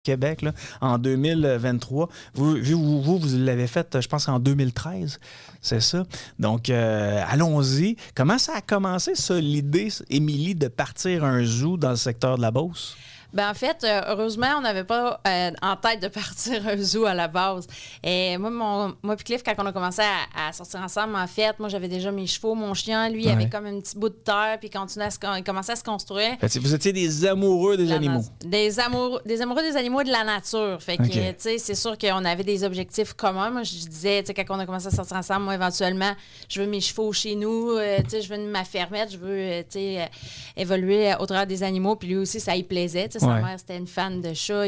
Québec là, en 2023. Vous l'avez fait, je pense, en 2013. C'est ça. Donc, allons-y. Comment ça a commencé, ça, l'idée, Émilie, de partir un zoo dans le secteur de la Beauce? Ben en fait, heureusement, on n'avait pas en tête de partir un zoo à la base. Et moi puis Cliff, quand on a commencé à sortir ensemble, en fait, moi, j'avais déjà mes chevaux, mon chien, lui, il avait comme un petit bout de terre, puis il commençait à se construire. Vous étiez des amoureux des animaux. Des amoureux des animaux et de la nature. Fait que, tu sais, c'est sûr qu'on avait des objectifs communs. Moi, je disais, tu sais, quand on a commencé à sortir ensemble, moi, éventuellement, je veux mes chevaux chez nous, tu sais, je veux ma fermette, je veux, tu sais, évoluer au travers des animaux, puis lui aussi, ça y plaisait, tu sais. Sa mère, c'était une fan de chats.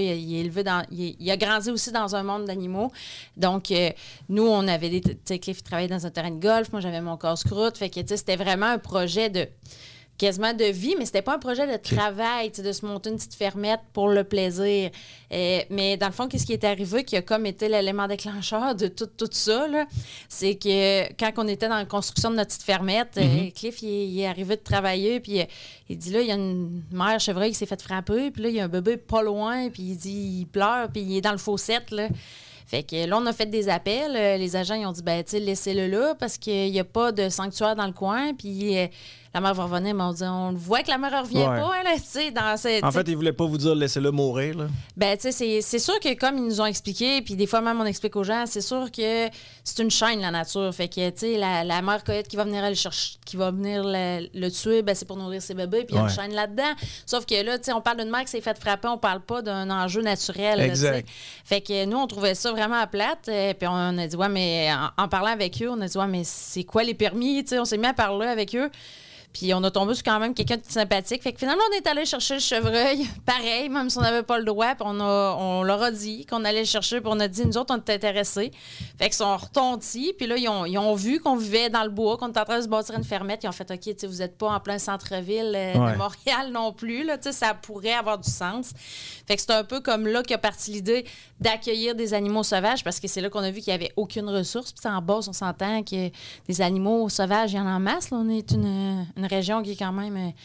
Il a grandi aussi dans un monde d'animaux. Donc, nous, on avait tu sais, Cliff travaillait dans un terrain de golf. Moi, j'avais mon casse-croûte. Fait que, tu sais, c'était vraiment un projet quasiment de vie, mais c'était pas un projet de travail, de se monter une petite fermette pour le plaisir. Mais dans le fond, qu'est-ce qui est arrivé, qui a comme été l'élément déclencheur de tout ça, là, c'est que quand on était dans la construction de notre petite fermette, Cliff, il est arrivé de travailler, puis il dit, là, il y a une mère chevreuil qui s'est fait frapper, puis là, il y a un bébé pas loin, puis il dit, il pleure, puis il est dans le fossette, là. Fait que là, on a fait des appels. Les agents, ils ont dit, ben, tu sais, laissez-le là parce qu'il n'y a pas de sanctuaire dans le coin. Puis la mère va revenir, mais on dit, on voit que la mère ne revient pas, là, tu sais. En fait, ils ne voulaient pas vous dire, laissez-le mourir, là. Ben, tu sais, c'est sûr que comme ils nous ont expliqué, puis des fois même on explique aux gens, c'est sûr que c'est une chaîne, la nature. Fait que, tu sais, la mère coyote qui va venir aller chercher, qui va venir le tuer, ben, c'est pour nourrir ses bébés, puis il y a une chaîne là-dedans. Sauf que là, tu sais, on parle d'une mère qui s'est faite frapper, on parle pas d'un enjeu naturel. Exact. Là, fait que nous, on trouvait ça vraiment à plate. Puis on a dit, ouais, mais en parlant avec eux, on a dit, ouais, mais c'est quoi les permis? Tu sais, on s'est mis à parler avec eux. Puis on a tombé sur quand même quelqu'un de sympathique. Fait que finalement, on est allé chercher le chevreuil. Pareil, même si on n'avait pas le droit. Puis on leur a dit qu'on allait le chercher. Puis on a dit, nous autres, on était intéressés. Fait qu'ils sont retontis. Puis là, ils ont vu qu'on vivait dans le bois, qu'on était en train de se bâtir une fermette. Ils ont fait, OK, tu sais, vous n'êtes pas en plein centre-ville de Montréal non plus. Là, tu sais, ça pourrait avoir du sens. Fait que c'est un peu comme là qu'a parti l'idée d'accueillir des animaux sauvages parce que c'est là qu'on a vu qu'il n'y avait aucune ressource. Puis en Beauce, on s'entend que des animaux sauvages, il y en a en masse. Là. On est une région qui est quand même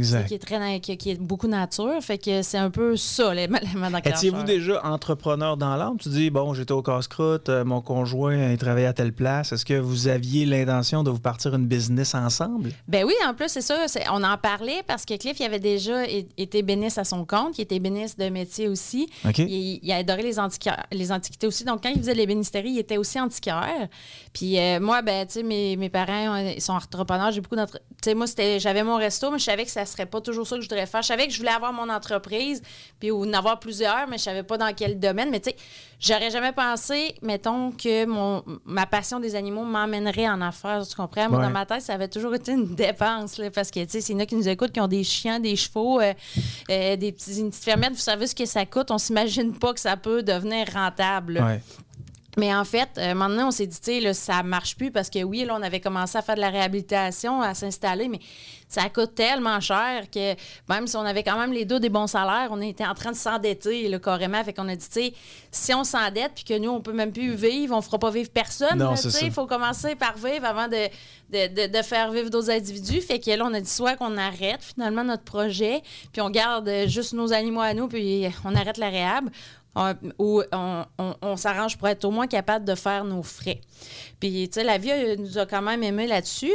qui est beaucoup nature. Fait que c'est un peu ça, l'élément d'enclencheur. Étiez-vous déjà entrepreneur dans l'âme? Tu dis, bon, j'étais au casse-croûte, mon conjoint il travaillait à telle place. Est-ce que vous aviez l'intention de vous partir une business ensemble? Ben oui, en plus, c'est ça. On en parlait parce que Cliff, il avait déjà été béniste à son compte. Il était béniste de métier aussi. Okay. Il a adoré les antiquités aussi. Donc, quand il faisait les bénisteries, il était aussi antiquaire. Puis moi, ben, tu sais, mes parents, ils sont entrepreneurs. J'ai beaucoup d'entre... Tu sais, moi, j'avais mon resto, mais je savais que ça serait pas toujours ça que je voudrais faire. Je savais que je voulais avoir mon entreprise, puis en avoir plusieurs, mais je savais pas dans quel domaine. Mais tu sais, j'aurais jamais pensé, mettons, que ma passion des animaux m'emmènerait en affaires. Tu comprends? Moi, dans ma tête, ça avait toujours été une dépense, là, parce que, tu sais, c'est nous qui nous écoutent, qui ont des chiens, des chevaux, une petite fermette. Vous savez ce que ça coûte. On s'imagine pas que ça peut devenir rentable. Ouais. Mais en fait, maintenant, on s'est dit, tu sais, là, ça marche plus parce que oui, là, on avait commencé à faire de la réhabilitation, à s'installer, mais ça coûte tellement cher que même si on avait quand même les deux des bons salaires, on était en train de s'endetter, là, carrément. Fait qu'on a dit, tu sais, si on s'endette puis que nous, on peut même plus vivre, on fera pas vivre personne. Non, tu sais, il faut commencer par vivre avant de faire vivre d'autres individus. Fait que là, on a dit soit qu'on arrête finalement notre projet, puis on garde juste nos animaux à nous, puis on arrête la réhab. Où on s'arrange pour être au moins capable de faire nos frais. Puis, tu sais, la vie nous a quand même aimé là-dessus.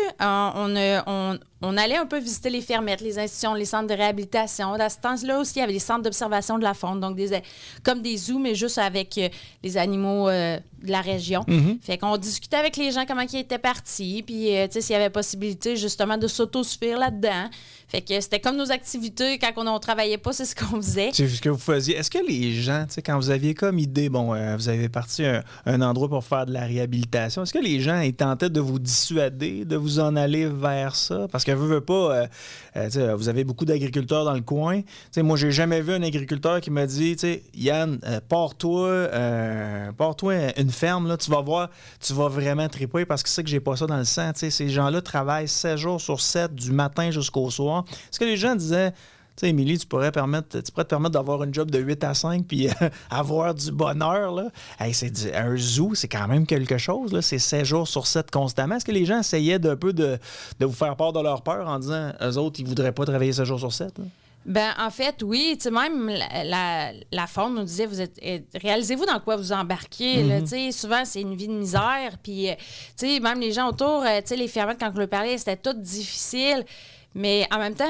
On allait un peu visiter les fermettes, les institutions, les centres de réhabilitation. À ce temps-là aussi, il y avait des centres d'observation de la faune, donc comme des zoos, mais juste avec les animaux de la région. Mm-hmm. Fait qu'on discutait avec les gens comment ils étaient partis, puis tu sais, s'il y avait possibilité justement de s'autosuffire là-dedans. Fait que c'était comme nos activités quand on ne travaillait pas, c'est ce qu'on faisait. C'est ce que vous faisiez. Est-ce que les gens, tu sais, quand vous aviez comme idée, bon, vous avez parti un endroit pour faire de la réhabilitation, est-ce que les gens ils tentaient de vous dissuader, de vous en aller vers ça? Parce que veux pas, vous avez beaucoup d'agriculteurs dans le coin. T'sais, moi, j'ai jamais vu un agriculteur qui m'a dit, Yann, pars-toi une ferme, là, tu vas voir, tu vas vraiment triper parce que c'est que j'ai pas ça dans le sang. T'sais, ces gens-là travaillent 7 jours sur 7, du matin jusqu'au soir. Est-ce que les gens disaient, tu sais, Émilie, tu pourrais te permettre d'avoir un job de 8 à 5 puis avoir du bonheur, là? Hey, un zoo, c'est quand même quelque chose, là. C'est 7 jours sur 7 constamment. Est-ce que les gens essayaient de vous faire part de leur peur en disant, eux autres, ils voudraient pas travailler 7 jours sur 7, là? Ben en fait, oui. Tu sais, même la faune nous disait, réalisez-vous dans quoi vous embarquez. Là, tu sais, souvent, c'est une vie de misère. Puis, tu sais, même les gens autour, tu sais, les fermettes, quand on leur parlait, c'était tout difficile. Mais en même temps,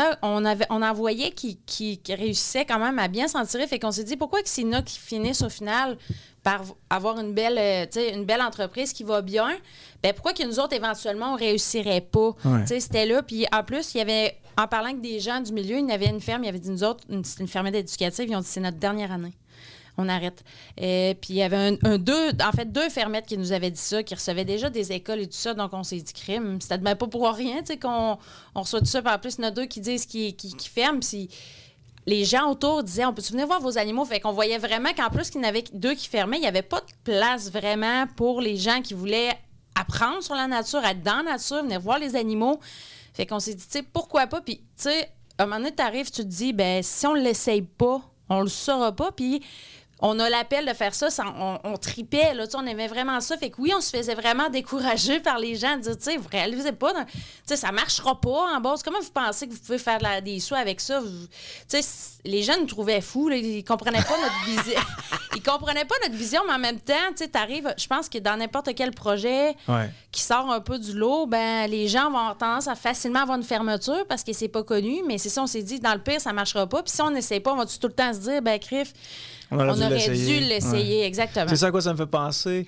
on en voyait qui réussissaient quand même à bien s'en tirer. Fait qu'on s'est dit, pourquoi que c'est nous qui finissent au final par avoir une belle entreprise qui va bien, ben pourquoi que nous autres, éventuellement, on réussirait pas? Ouais. C'était là. Puis en plus, il y avait, en parlant avec des gens du milieu, il y avait une ferme, il y avait dit, nous autres, c'était une ferme éducative, ils ont dit, c'est notre dernière année. On arrête. Puis il y avait deux fermettes qui nous avaient dit ça, qui recevaient déjà des écoles et tout ça. Donc, on s'est dit, crime, c'était même pas pour rien, tu sais, qu'on reçoit tout ça. Puis en plus, il y en a deux qui disent qu'ils ferment. Puis les gens autour disaient, on peut-tu venir voir vos animaux? Fait qu'on voyait vraiment qu'en plus qu'il y en avait deux qui fermaient, il n'y avait pas de place vraiment pour les gens qui voulaient apprendre sur la nature, être dans la nature, venir voir les animaux. Fait qu'on s'est dit, tu sais, pourquoi pas? Puis, tu sais, à un moment donné, t'arrives, tu te dis, ben si on l'essaye pas, on le saura pas. Puis, on a l'appel de faire ça, on tripait, là, on aimait vraiment ça. Fait que oui, on se faisait vraiment décourager par les gens, de dire, tu sais, vous réalisez pas, tu sais, ça marchera pas en base. Comment vous pensez que vous pouvez faire des sous avec ça? Tu sais, les gens nous trouvaient fous, là, ils comprenaient pas notre vision. Ils comprenaient pas notre vision, mais en même temps, tu sais, t'arrives, je pense que dans n'importe quel projet qui sort un peu du lot, ben les gens vont avoir tendance à facilement avoir une fermeture parce que c'est pas connu, mais c'est ça, on s'est dit, dans le pire, ça marchera pas. Puis si on n'essaie pas, on va tout le temps se dire, ben crif, on aurait dû l'essayer, exactement. C'est ça à quoi ça me fait penser.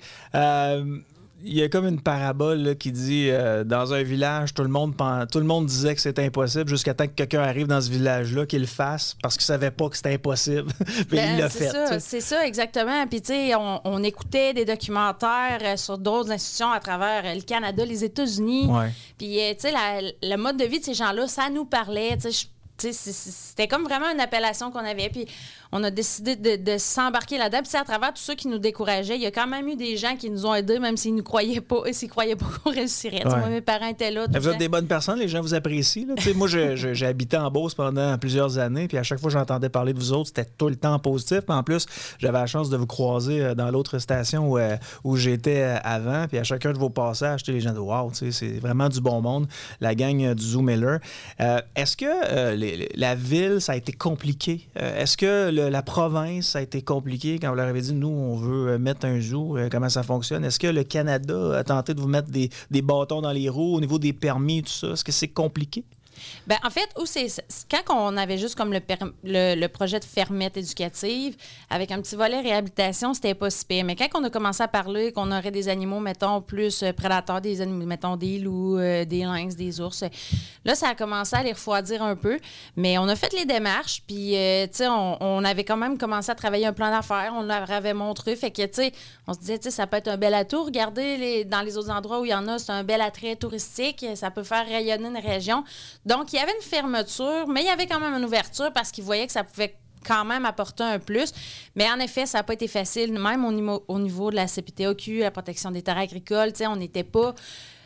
Il y a comme une parabole là, qui dit dans un village, tout le monde disait que c'était impossible jusqu'à temps que quelqu'un arrive dans ce village-là, qu'il le fasse parce qu'il savait pas que c'était impossible. Puis il l'a fait. C'est ça, exactement. Puis tu sais, on écoutait des documentaires sur d'autres institutions à travers le Canada, les États-Unis. Ouais. Puis tu sais, le mode de vie de ces gens-là, ça nous parlait. Tu sais, c'était comme vraiment une appellation qu'on avait. Puis on a décidé de s'embarquer là-dedans. Puis à travers tout ça qui nous décourageait, il y a quand même eu des gens qui nous ont aidés, même s'ils ne croyaient pas et s'ils ne croyaient pas qu'on réussirait. Moi, mes parents étaient là. Vous êtes des bonnes personnes, les gens vous apprécient. Là. Moi, j'ai habité en Beauce pendant plusieurs années, puis à chaque fois que j'entendais parler de vous autres, c'était tout le temps positif. Puis en plus, j'avais la chance de vous croiser dans l'autre station où j'étais avant, puis à chacun de vos passages, les gens disent « Wow, c'est vraiment du bon monde, la gang du Zoo Miller. » Est-ce que la ville, ça a été compliqué? Est-ce que la province, ça a été compliqué quand vous leur avez dit, nous, on veut mettre un zoo, comment ça fonctionne? Est-ce que le Canada a tenté de vous mettre des bâtons dans les roues au niveau des permis et tout ça? Est-ce que c'est compliqué? Bien, en fait, quand on avait juste comme le projet de fermette éducative, avec un petit volet réhabilitation, c'était pas si pire. Mais quand on a commencé à parler qu'on aurait des animaux, mettons, plus prédateurs, des animaux, mettons, des loups, des lynx, des ours, là, ça a commencé à les refroidir un peu. Mais on a fait les démarches, puis, tu sais, on avait quand même commencé à travailler un plan d'affaires, on leur avait montré. Fait que, tu sais, on se disait, tu sais, ça peut être un bel atout. Regardez, dans les autres endroits où il y en a, c'est un bel attrait touristique. Ça peut faire rayonner une région. Donc, il y avait une fermeture, mais il y avait quand même une ouverture parce qu'ils voyaient que ça pouvait quand même apporter un plus. Mais en effet, ça n'a pas été facile, même au niveau de la CPTAQ, la protection des terres agricoles. On n'était pas...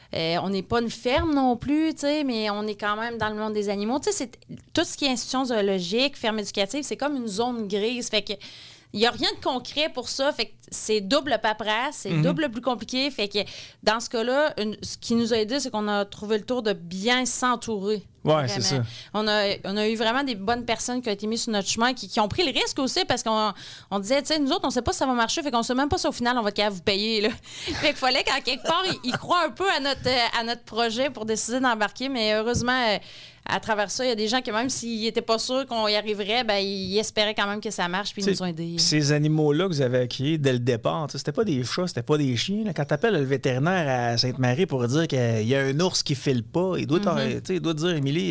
on n'est pas une ferme non plus, mais on est quand même dans le monde des animaux. C'est, tout ce qui est institution zoologique, ferme éducative, c'est comme une zone grise. Fait que il n'y a rien de concret pour ça. Fait que c'est double paperasse, c'est double plus compliqué. Fait que dans ce cas-là, ce qui nous a aidé, c'est qu'on a trouvé le tour de bien s'entourer. Oui, c'est ça. On a eu vraiment des bonnes personnes qui ont été mises sur notre chemin, qui ont pris le risque aussi, parce qu'on disait, tu sais, nous autres, on ne sait pas si ça va marcher, fait qu'on ne sait même pas si au final, on va être capable de vous payer. Là. Fait qu'il fallait qu'en quelque part, ils croient un peu à notre projet pour décider d'embarquer, mais heureusement, à travers ça, il y a des gens qui, même s'ils n'étaient pas sûrs qu'on y arriverait, ben ils espéraient quand même que ça marche, puis ils nous ont aidés. Ces animaux-là que vous avez accueillis dès le départ, c'était pas des chats, c'était pas des chiens. Là. Quand tu appelles le vétérinaire à Sainte-Marie pour dire qu'il y a un ours qui file pas, il doit te dire, Émilie,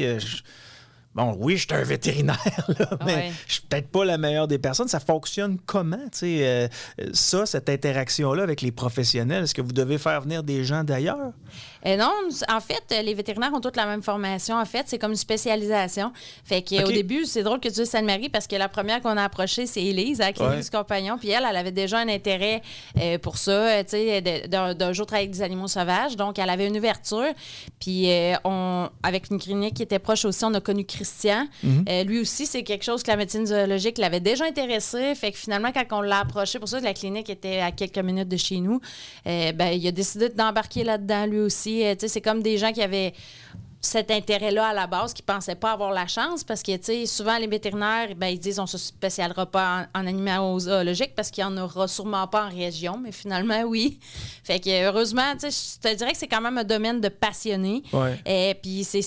bon, oui, je suis un vétérinaire, là, mais je suis peut-être pas la meilleure des personnes. Ça fonctionne comment, cette interaction-là avec les professionnels? Est-ce que vous devez faire venir des gens d'ailleurs? Non, en fait, les vétérinaires ont toutes la même formation. En fait, c'est comme une spécialisation. Fait qu'au début, c'est drôle que tu dises Sainte-Marie parce que la première qu'on a approchée, c'est Élise, à la clinique du compagnon. Puis elle avait déjà un intérêt pour ça, d'un jour travailler avec des animaux sauvages. Donc, elle avait une ouverture. Puis, avec une clinique qui était proche aussi, on a connu Christian. Lui aussi, c'est quelque chose que la médecine zoologique l'avait déjà intéressé. Fait que finalement, quand on l'a approché, pour ça que la clinique était à quelques minutes de chez nous, il a décidé d'embarquer là-dedans lui aussi. C'est comme des gens qui avaient cet intérêt-là à la base, qui ne pensaient pas avoir la chance, parce que, tu sais, souvent, les vétérinaires, ben, ils disent on ne se spécialisera pas en animaux zoologiques parce qu'il n'y en aura sûrement pas en région, mais finalement, oui. Fait que, heureusement, tu sais, je te dirais que c'est quand même un domaine de passionnés. Ouais. Et puis, c'est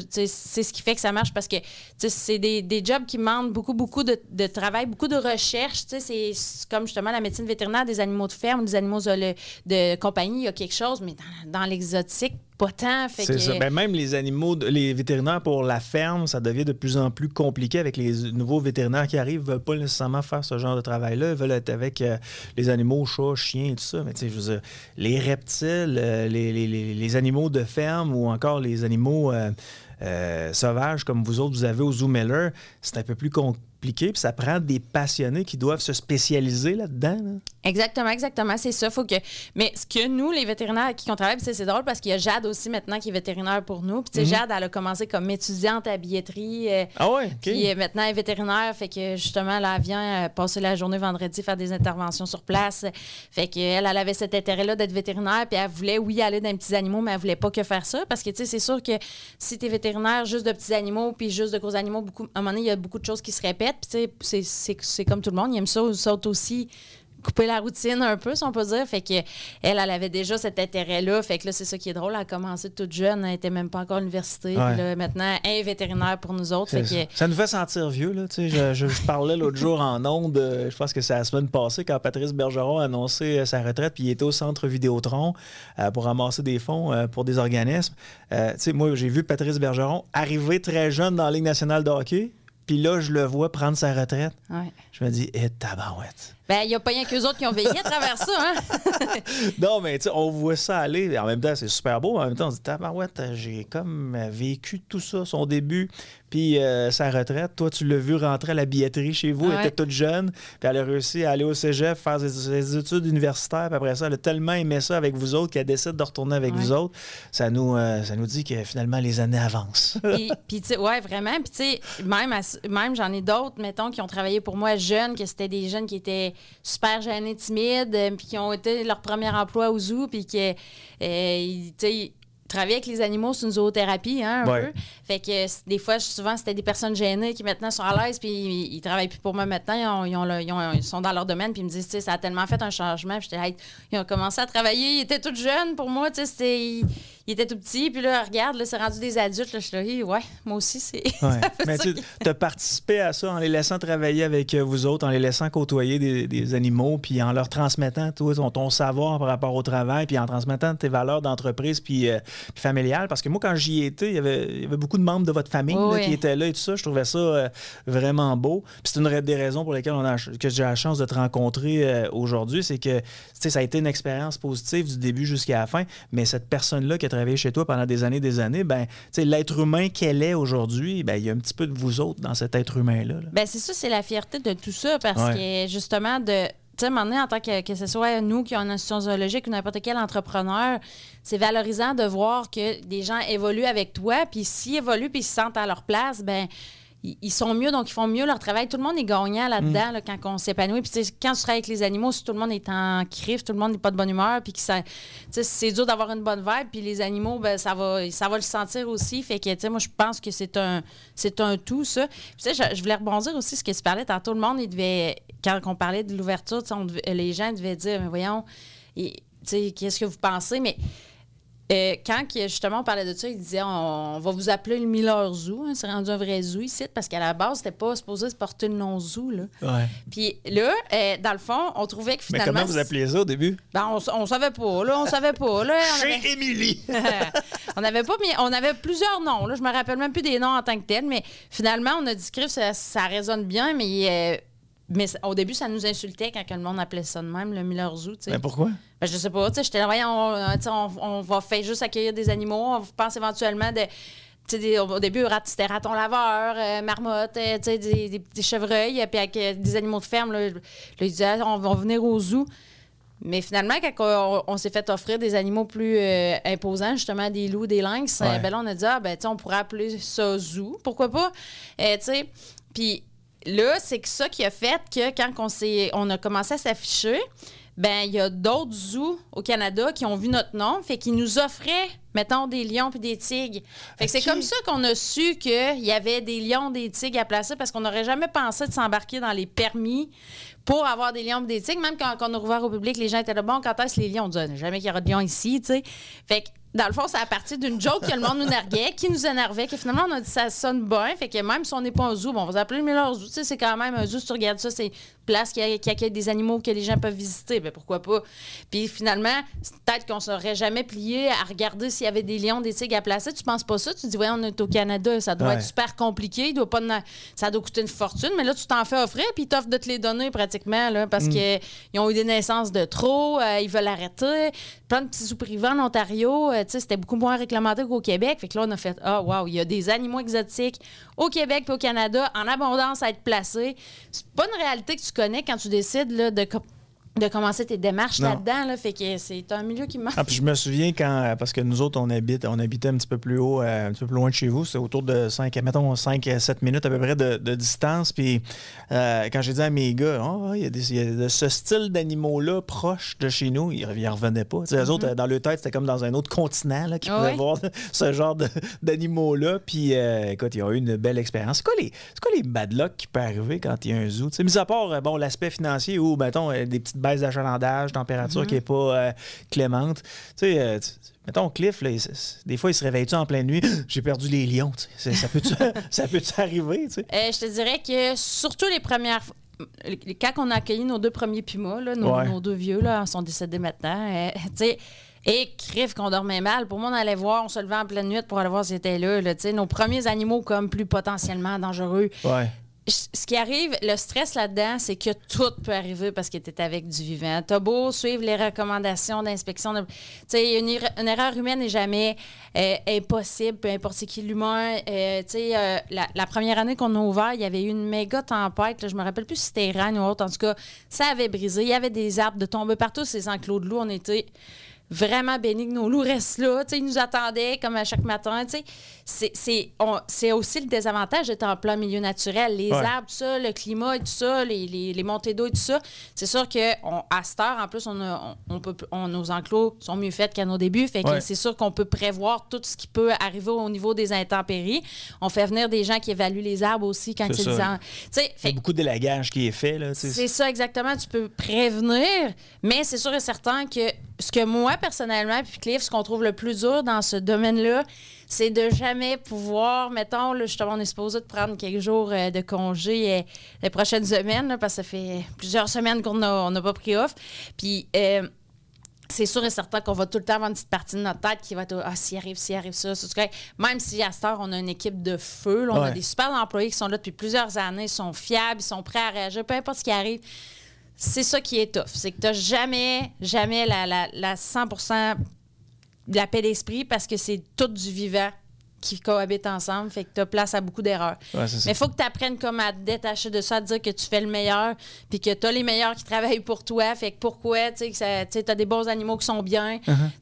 ce qui fait que ça marche, parce que, tu sais, c'est des jobs qui demandent beaucoup de travail, beaucoup de recherche. Tu sais, c'est comme justement la médecine vétérinaire des animaux de ferme, des animaux de compagnie, il y a quelque chose, mais dans l'exotique, pas tant. C'est ça. Ben, même les animaux, les vétérinaires pour la ferme, ça devient de plus en plus compliqué avec les nouveaux vétérinaires qui arrivent. Ils ne veulent pas nécessairement faire ce genre de travail-là. Ils veulent être avec les animaux, chats, chiens et tout ça. Mais tu sais, je veux dire, les reptiles, les animaux de ferme ou encore les animaux sauvages comme vous autres, vous avez au Zoo Miller, c'est un peu plus compliqué. Puis ça prend des passionnés qui doivent se spécialiser là-dedans. Là. Exactement, c'est ça. Faut que... Mais ce que nous, les vétérinaires avec qui on travaille, c'est drôle parce qu'il y a Jade aussi maintenant qui est vétérinaire pour nous. Puis Jade, elle a commencé comme étudiante à billetterie. Ah ouais, OK. Puis maintenant, elle est vétérinaire. Fait que justement, elle vient passer la journée vendredi, faire des interventions sur place. Fait qu'elle avait cet intérêt-là d'être vétérinaire. Puis elle voulait, oui, aller dans les petits animaux, mais elle voulait pas que faire ça. Parce que, tu sais, c'est sûr que si tu es vétérinaire juste de petits animaux puis juste de gros animaux, à un moment donné, il y a beaucoup de choses qui se répètent. Puis, tu sais, c'est comme tout le monde. Il aime ça aussi couper la routine un peu, si on peut dire. Fait que elle avait déjà cet intérêt-là. Fait que là, c'est ça qui est drôle. Elle a commencé toute jeune. Elle n'était même pas encore à l'université. Ouais. Puis là, maintenant, elle est vétérinaire pour nous autres. Fait que... Ça nous fait sentir vieux, là. Tu sais, je parlais l'autre jour en ondes, je pense que c'est la semaine passée, quand Patrice Bergeron a annoncé sa retraite, puis il était au centre Vidéotron pour ramasser des fonds pour des organismes. Tu sais, moi, j'ai vu Patrice Bergeron arriver très jeune dans la Ligue nationale de hockey. Puis là, je le vois prendre sa retraite. Ouais. Je me dis, tabarouette. Ben, il n'y a pas rien qu'eux autres qui ont veillé à travers ça, hein? Non, mais tu sais, on voit ça aller. En même temps, c'est super beau. En même temps, on se dit, tabarouette, j'ai comme vécu tout ça, son début, puis sa retraite. Toi, tu l'as vu rentrer à la billetterie chez vous. Elle était toute jeune. Puis elle a réussi à aller au cégep, faire ses études universitaires. Puis après ça, elle a tellement aimé ça avec vous autres qu'elle décide de retourner avec vous autres. Ça nous dit que finalement, les années avancent. Puis tu sais, ouais, vraiment. Puis tu sais, même j'en ai d'autres, mettons, qui ont travaillé pour moi jeunes, que c'était des jeunes qui étaient super gênés, timides, puis qui ont été leur premier emploi au zoo, puis que, tu sais, travailler avec les animaux, c'est une zoothérapie, hein, un peu. Fait que des fois, souvent, c'était des personnes gênées qui maintenant sont à l'aise, puis ils travaillent plus pour moi maintenant. Ils sont dans leur domaine, puis ils me disent, tu sais, ça a tellement fait un changement. Puis j'étais, ils ont commencé à travailler, ils étaient tous jeunes pour moi, tu sais, ils étaient tout petits, puis là, regarde, là, c'est rendu des adultes. Là, je suis là, ouais, moi aussi, c'est. Ouais. Mais tu as participé à ça en les laissant travailler avec vous autres, en les laissant côtoyer des animaux, puis en leur transmettant ton savoir par rapport au travail, puis en transmettant tes valeurs d'entreprise, puis familiale. Parce que moi, quand j'y étais, il y avait beaucoup de membres de votre famille qui étaient là et tout ça. Je trouvais ça vraiment beau. Puis c'est une des raisons pour lesquelles que j'ai la chance de te rencontrer aujourd'hui, c'est que ça a été une expérience positive du début jusqu'à la fin, mais cette personne-là qui a travaillé chez toi pendant des années, ben, l'être humain qu'elle est aujourd'hui, ben, il y a un petit peu de vous autres dans cet être humain-là. Là. Ben, c'est ça, c'est la fierté de tout ça, parce que justement, tu sais, à un moment donné, en tant que ce soit nous qui avons une institution zoologique ou n'importe quel entrepreneur, c'est valorisant de voir que des gens évoluent avec toi, puis s'ils évoluent puis ils se sentent à leur place, ben ils sont mieux, donc ils font mieux leur travail. Tout le monde est gagnant là-dedans là, quand on s'épanouit. Puis quand tu travailles avec les animaux, si tout le monde est en crif, tout le monde n'est pas de bonne humeur, puis c'est dur d'avoir une bonne vibe, puis les animaux, ben, ça va le sentir aussi. Fait que, moi, je pense que c'est un tout, ça. Puis je voulais rebondir aussi ce que tu parlais tantôt. Le monde, il devait, quand on parlait de l'ouverture, les gens devaient dire, mais voyons, qu'est-ce que vous pensez? Mais quand justement on parlait de ça, il disait on va vous appeler le Miller Zoo. Hein, c'est rendu un vrai zoo ici, parce qu'à la base, c'était pas supposé se porter le nom zoo. Là. Ouais. Puis là, dans le fond, on trouvait que finalement. Mais comment vous appeliez ça au début? Ben, on savait pas, là. On savait pas. Là, Chez Émilie! on avait plusieurs noms. Là. Je me rappelle même plus des noms en tant que tels, mais finalement, on a dit que ça résonne bien, mais au début, ça nous insultait quand le monde appelait ça de même, le Miller Zoo. Mais pourquoi? Ben, je sais pas. J'étais là, on va faire juste accueillir des animaux. On pense éventuellement au début, c'était raton laveur, marmotte, des chevreuils, puis avec des animaux de ferme. Là, ils disaient, on va venir au zoo. Mais finalement, quand on s'est fait offrir des animaux plus imposants, justement des loups, des lynx, ben là, on a dit, on pourrait appeler ça zoo. Pourquoi pas? Puis là, c'est que ça qui a fait que quand on a commencé à s'afficher, ben il y a d'autres zoos au Canada qui ont vu notre nom, fait qu'ils nous offraient, mettons, des lions puis des tigres. Fait que c'est comme ça qu'on a su qu'il y avait des lions, des tigres à placer, parce qu'on n'aurait jamais pensé de s'embarquer dans les permis pour avoir des lions et des tigres. Même quand on a rouvert au public, les gens étaient là, bon, quand est-ce les lions? On disait jamais qu'il y aura de lions ici, tu sais. Fait que dans le fond, c'est à partir d'une joke que le monde nous narguait, qui nous énervait, que finalement, on a dit ça sonne bien. Fait que même si on n'est pas un zoo, bon, on va s'appeler le Miller Zoo. Tu sais, c'est quand même un zoo, si tu regardes ça, c'est une place qui accueille des animaux que les gens peuvent visiter. Ben pourquoi pas? Puis finalement, peut-être qu'on ne serait jamais plié à regarder s'il y avait des lions, des tigres à placer. Tu penses pas ça? Tu dis, ouais, on est au Canada, ça doit être super compliqué. Ça doit coûter une fortune. Mais là, tu t'en fais offrir, puis ils t'offrent de te les donner pratiquement, là, parce qu'ils ont eu des naissances de trop, ils veulent arrêter. Plein de petits zoos privés en Ontario, tu sais, c'était beaucoup moins réglementé qu'au Québec. Fait que là, on a fait, wow, il y a des animaux exotiques au Québec et au Canada en abondance à être placés. C'est pas une réalité que tu connais quand tu décides là, de commencer tes démarches là-dedans. Là, fait que c'est un milieu qui marche. Puis je me souviens parce que nous autres, on habitait un petit peu plus haut, un petit peu plus loin de chez vous. C'est autour de 5 à 7 minutes à peu près de distance. Puis quand j'ai dit à mes gars, il y a ce style d'animaux-là proche de chez nous, ils ne revenaient pas. Eux autres, dans leur tête, c'était comme dans un autre continent là, qu'ils pouvaient voir ce genre d'animaux-là. Puis écoute, ils ont eu une belle expérience. C'est quoi les bad luck qui peut arriver quand il y a un zoo? T'sais, mis à part l'aspect financier ou, mettons, des petites baisse d'achalandage, température qui n'est pas clémente. Tu sais, mettons, Cliff, là, des fois, il se réveille en pleine nuit. J'ai perdu les lions. Ça peut-tu arriver? Tu sais? Je te dirais que surtout les premières fois, quand on a accueilli nos 2 premiers pumas, là, nos 2 vieux, là, sont décédés maintenant. Tu sais, et crif qu'on dormait mal. Pour moi, on allait voir, on se levait en pleine nuit pour aller voir s'ils étaient là. Tu sais, nos premiers animaux comme plus potentiellement dangereux. Ouais. Ce qui arrive, le stress là-dedans, c'est que tout peut arriver parce que tu es avec du vivant. Tu as beau suivre les recommandations d'inspection. Tu sais, une erreur humaine n'est jamais impossible, peu importe c'est qui l'humain. La première année qu'on a ouvert, il y avait eu une méga tempête. Là, je me rappelle plus si c'était Irène ou autre. En tout cas, ça avait brisé. Il y avait des arbres de tomber partout. Ces enclos de loups, on était vraiment bénis que nos loups restent là. T'sais, ils nous attendaient comme à chaque matin. C'est aussi le désavantage d'être en plein milieu naturel. Les arbres, tout ça, le climat et tout ça, les montées d'eau et tout ça. C'est sûr qu'à cette heure, en plus, nos enclos sont mieux faits qu'à nos débuts. Fait que c'est sûr qu'on peut prévoir tout ce qui peut arriver au niveau des intempéries. On fait venir des gens qui évaluent les arbres aussi quand ils disent... Il y a beaucoup d'élagage qui est fait. Là, c'est ça, exactement. Tu peux prévenir, mais c'est sûr et certain que ce que moi, personnellement, puis Cliff, ce qu'on trouve le plus dur dans ce domaine-là, c'est de jamais pouvoir, mettons, là, justement, on est supposé de prendre quelques jours de congé les prochaines semaines, là, parce que ça fait plusieurs semaines qu'on n'a pas pris off. Puis c'est sûr et certain qu'on va tout le temps avoir une petite partie de notre tête qui va être s'il arrive ça, c'est correct. Même si à cette heure, on a une équipe de feu, là, on a des super employés qui sont là depuis plusieurs années, ils sont fiables, ils sont prêts à réagir, peu importe ce qui arrive. C'est ça qui est tough. C'est que tu n'as jamais la 100% de la paix d'esprit parce que c'est tout du vivant qui cohabitent ensemble. Fait que tu as place à beaucoup d'erreurs. Mais il faut que tu apprennes comme à te détacher de ça, à te dire que tu fais le meilleur puis que tu as les meilleurs qui travaillent pour toi. Fait que pourquoi? Tu as des bons animaux qui sont bien.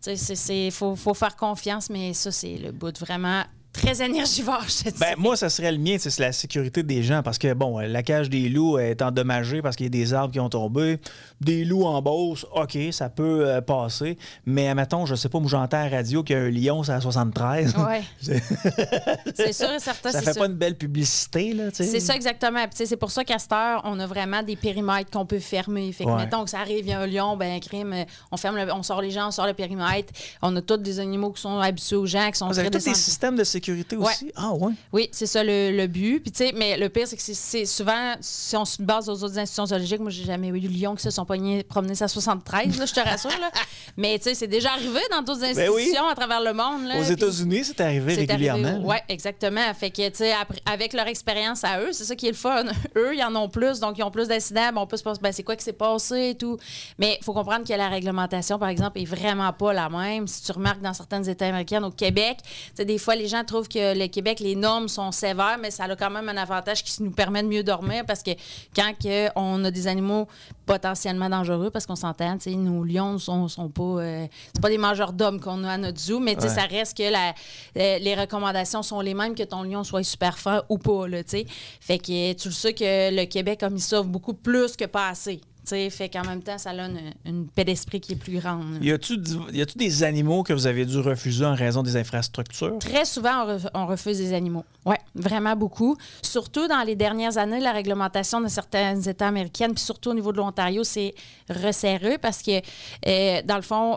Il faut faire confiance, mais ça, c'est le bout de vraiment... très énergivore, je te dis. Moi, ça serait le mien, c'est la sécurité des gens. Parce que, bon, la cage des loups est endommagée parce qu'il y a des arbres qui ont tombé. Des loups en Beauce, OK, ça peut passer. Mais, admettons, je sais pas, moi, j'entends à la radio qu'il y a un lion, c'est à 73. Oui. C'est sûr et certain. Ça fait pas une belle publicité, là, tu sais. C'est ça, exactement. Puis, c'est pour ça qu'à cette heure, on a vraiment des périmètres qu'on peut fermer. Fait que, mettons que ça arrive, il y a un lion, crime, on sort les gens, on sort le périmètre. On a tous des animaux qui sont habitués aux gens, qui sont très descendus. Tous des systèmes de sécurité aussi? Ouais. Ah, ouais. Oui, c'est ça le but. Puis, tu sais, mais le pire, c'est que c'est souvent, si on se base aux autres institutions zoologiques, moi, j'ai jamais eu de lions qui se sont promenés à 73, là, je te rassure. Là. Mais, tu sais, c'est déjà arrivé dans d'autres institutions à travers le monde. Là, aux États-Unis, c'est arrivé régulièrement. Oui, exactement. Fait que, tu sais, avec leur expérience à eux, c'est ça qui est le fun. Eux, ils en ont plus, donc ils ont plus d'incidents. On peut se penser, c'est quoi qui s'est passé et tout. Mais il faut comprendre que la réglementation, par exemple, est vraiment pas la même. Si tu remarques dans certaines États américaines, au Québec, tu sais, des fois, les gens trouvent que le Québec, les normes sont sévères, mais ça a quand même un avantage qui nous permet de mieux dormir parce que quand on a des animaux potentiellement dangereux, parce qu'on s'entend, nos lions sont pas... c'est pas des mangeurs d'hommes qu'on a à notre zoo, mais ça reste que les recommandations sont les mêmes que ton lion soit super fin ou pas, là, t'sais. Fait que tu le sais que le Québec, comme il sauve beaucoup plus que pas assez. Fait qu'en même temps, ça a une paix d'esprit qui est plus grande. Y a-tu des animaux que vous avez dû refuser en raison des infrastructures? Très souvent, on refuse des animaux. Oui, vraiment beaucoup. Surtout dans les dernières années, la réglementation de certains États américains, puis surtout au niveau de l'Ontario, c'est resserré parce que, dans le fond,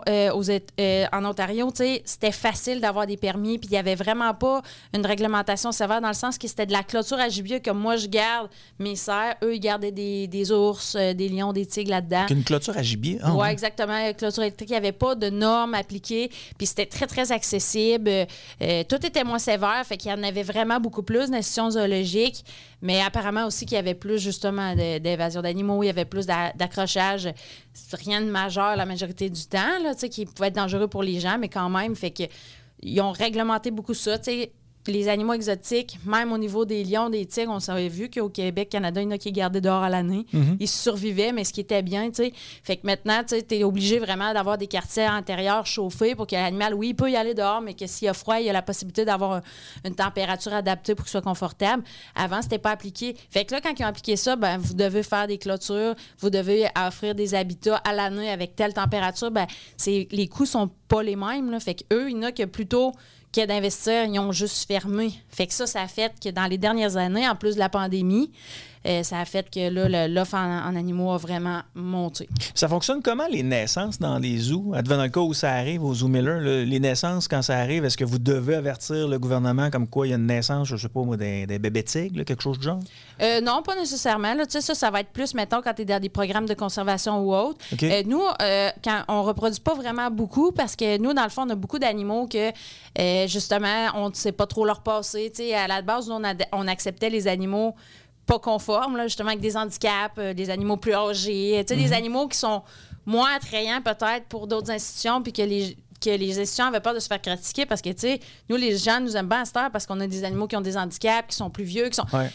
en Ontario, c'était facile d'avoir des permis, puis il n'y avait vraiment pas une réglementation sévère dans le sens que c'était de la clôture à gibier comme moi, je garde mes cerfs. Eux, ils gardaient des ours, des lions, des tigres là-dedans. Donc une clôture à gibier? Oh, oui, exactement. Une clôture électrique, il n'y avait pas de normes appliquées, puis c'était très, très accessible. Tout était moins sévère, fait qu'il y en avait vraiment beaucoup plus d'institutions zoologiques, mais apparemment aussi qu'il y avait plus, justement, d'évasion d'animaux, il y avait plus d'accrochage. Rien de majeur la majorité du temps, là, qui pouvait être dangereux pour les gens, mais quand même, fait que ils ont réglementé beaucoup ça, tu sais. Les animaux exotiques, même au niveau des lions, des tigres, on s'avait vu qu'au Québec, Canada, il y en a qui gardaient dehors à l'année. Mm-hmm. Ils survivaient, mais ce qui était bien, tu sais. Fait que maintenant, tu es obligé vraiment d'avoir des quartiers intérieurs chauffés pour que l'animal, oui, il peut y aller dehors, mais que s'il y a froid, il y a la possibilité d'avoir une température adaptée pour qu'il soit confortable. Avant, c'était pas appliqué. Fait que là, quand ils ont appliqué ça, ben vous devez faire des clôtures, vous devez offrir des habitats à l'année avec telle température. Ben les coûts sont pas les mêmes, là. Fait qu'eux, il y en a que plutôt que d'investir, ils ont juste fermé. Fait que ça a fait que dans les dernières années, en plus de la pandémie, ça a fait que là, l'offre en animaux a vraiment monté. Ça fonctionne comment, les naissances dans les zoos? Dans le cas où ça arrive, au Zoo Miller, les naissances, quand ça arrive, est-ce que vous devez avertir le gouvernement comme quoi il y a une naissance, je sais pas moi, des bébés tigres, là, quelque chose du genre? Non, pas nécessairement. Là, ça va être plus, mettons, quand tu es dans des programmes de conservation ou autre. Okay. Nous, quand on reproduit pas vraiment beaucoup, parce que nous, dans le fond, on a beaucoup d'animaux que, justement, on ne sait pas trop leur passé. T'sais, à la base, nous, on acceptait les animaux pas conformes, là, justement, avec des handicaps, des animaux plus âgés, des animaux qui sont moins attrayants peut-être pour d'autres institutions, puis que les institutions avaient peur de se faire critiquer parce que, tu sais, nous, les gens nous aiment bien à cette heure parce qu'on a des animaux qui ont des handicaps, qui sont plus vieux,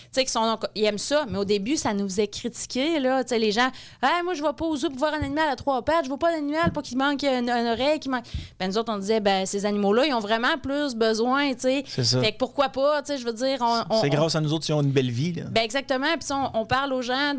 ils aiment ça. Mais au début, ça nous faisait critiquer, là. Tu sais, les gens, hey, moi, je vais pas au zoo pour voir un animal à 3 pattes, je vois pas d'animal pour qu'il manque une oreille, qu'il manque. Ben, nous autres, on disait, ces animaux-là, ils ont vraiment plus besoin, tu sais. C'est ça. Fait que pourquoi pas, tu sais, je veux dire. C'est grâce à nous autres, ils ont une belle vie, là. Ben, exactement. Puis, on parle aux gens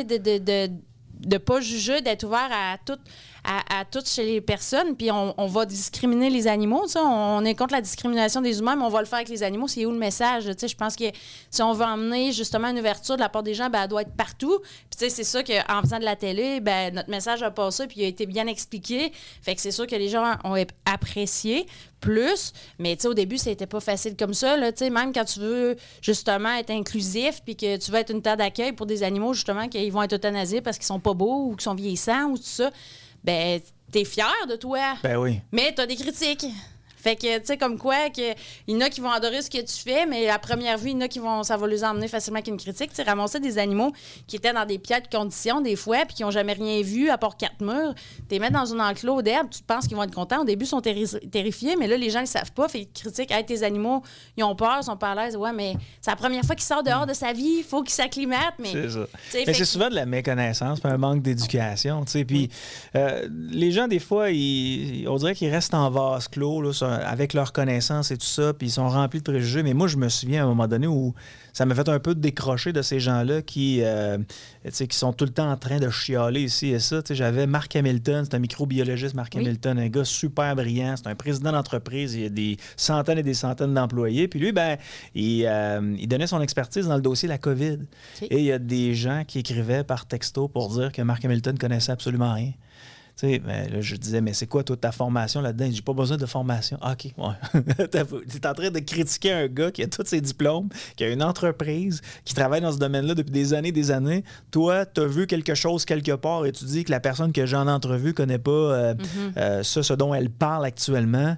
de pas juger, d'être ouvert à tout chez les personnes, puis on va discriminer les animaux. On est contre la discrimination des humains, mais on va le faire avec les animaux. C'est où le message? Je pense que si on veut emmener justement une ouverture de la part des gens, elle doit être partout. Puis c'est ça qu'en faisant de la télé, notre message a passé, puis il a été bien expliqué. Fait que c'est sûr que les gens ont apprécié plus, mais au début, c'était pas facile comme ça. Là, même quand tu veux justement être inclusif, puis que tu veux être une terre d'accueil pour des animaux, justement, qu'ils vont être euthanasiés parce qu'ils sont pas beaux ou qu'ils sont vieillissants ou tout ça, ben t'es fier de toi. Ben oui. Mais t'as des critiques. Fait que, tu sais, comme quoi, il y en a qui vont adorer ce que tu fais, mais à première vue, il y en a qui ça va les emmener facilement avec une critique. Tu sais, ramasser des animaux qui étaient dans des piètres conditions, des fois, puis qui n'ont jamais rien vu à part 4 murs. Tu les mets dans un enclos d'herbe, tu penses qu'ils vont être contents. Au début, ils sont terrifiés, mais là, les gens ne le savent pas. Fait qu'ils critiquent, hey, tes animaux, ils ont peur, ils sont pas à l'aise. Ouais, mais c'est la première fois qu'il sort dehors de sa vie, il faut qu'il s'acclimate. Mais c'est ça. Mais c'est souvent de la méconnaissance, puis un manque d'éducation. Tu sais, puis les gens, des fois, on dirait qu'ils restent en vase clos, là, avec leur connaissance et tout ça, puis ils sont remplis de préjugés. Mais moi, je me souviens à un moment donné où ça m'a fait un peu décrocher de ces gens-là qui sont tout le temps en train de chialer ici et ça. T'sais, j'avais Mark Hamilton, c'est un microbiologiste, Mark Hamilton, un gars super brillant, c'est un président d'entreprise, il y a des centaines et des centaines d'employés. Puis lui, il donnait son expertise dans le dossier de la COVID. Et il y a des gens qui écrivaient par texto pour dire que Mark Hamilton connaissait absolument rien. Là, je disais, mais c'est quoi toute ta formation là-dedans? J'ai pas besoin de formation. Ah, OK, ouais. Tu es en train de critiquer un gars qui a tous ses diplômes, qui a une entreprise, qui travaille dans ce domaine-là depuis des années. Toi, tu as vu quelque chose quelque part et tu dis que la personne que j'ai en entrevue connaît pas ce dont elle parle actuellement.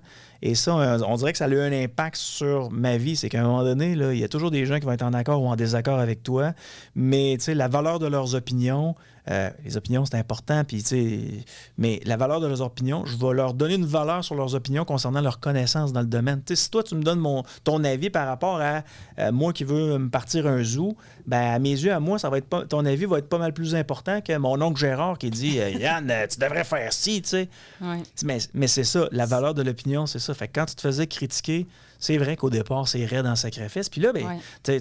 Et ça, on dirait que ça a eu un impact sur ma vie. C'est qu'à un moment donné, là, il y a toujours des gens qui vont être en accord ou en désaccord avec toi, mais la valeur de leurs opinions, les opinions, c'est important, puis mais la valeur de leurs opinions, je vais leur donner une valeur sur leurs opinions concernant leurs connaissances dans le domaine. Si toi, tu me donnes ton avis par rapport à moi qui veux me partir un zoo, ben à mes yeux, à moi, ton avis va être pas mal plus important que mon oncle Gérard qui dit Yann, tu devrais faire ci, tu sais. Ouais. Mais c'est ça, la valeur de l'opinion, c'est ça. Fait que quand tu te faisais critiquer, c'est vrai qu'au départ, c'est raide en sacrifice. Puis là, ben,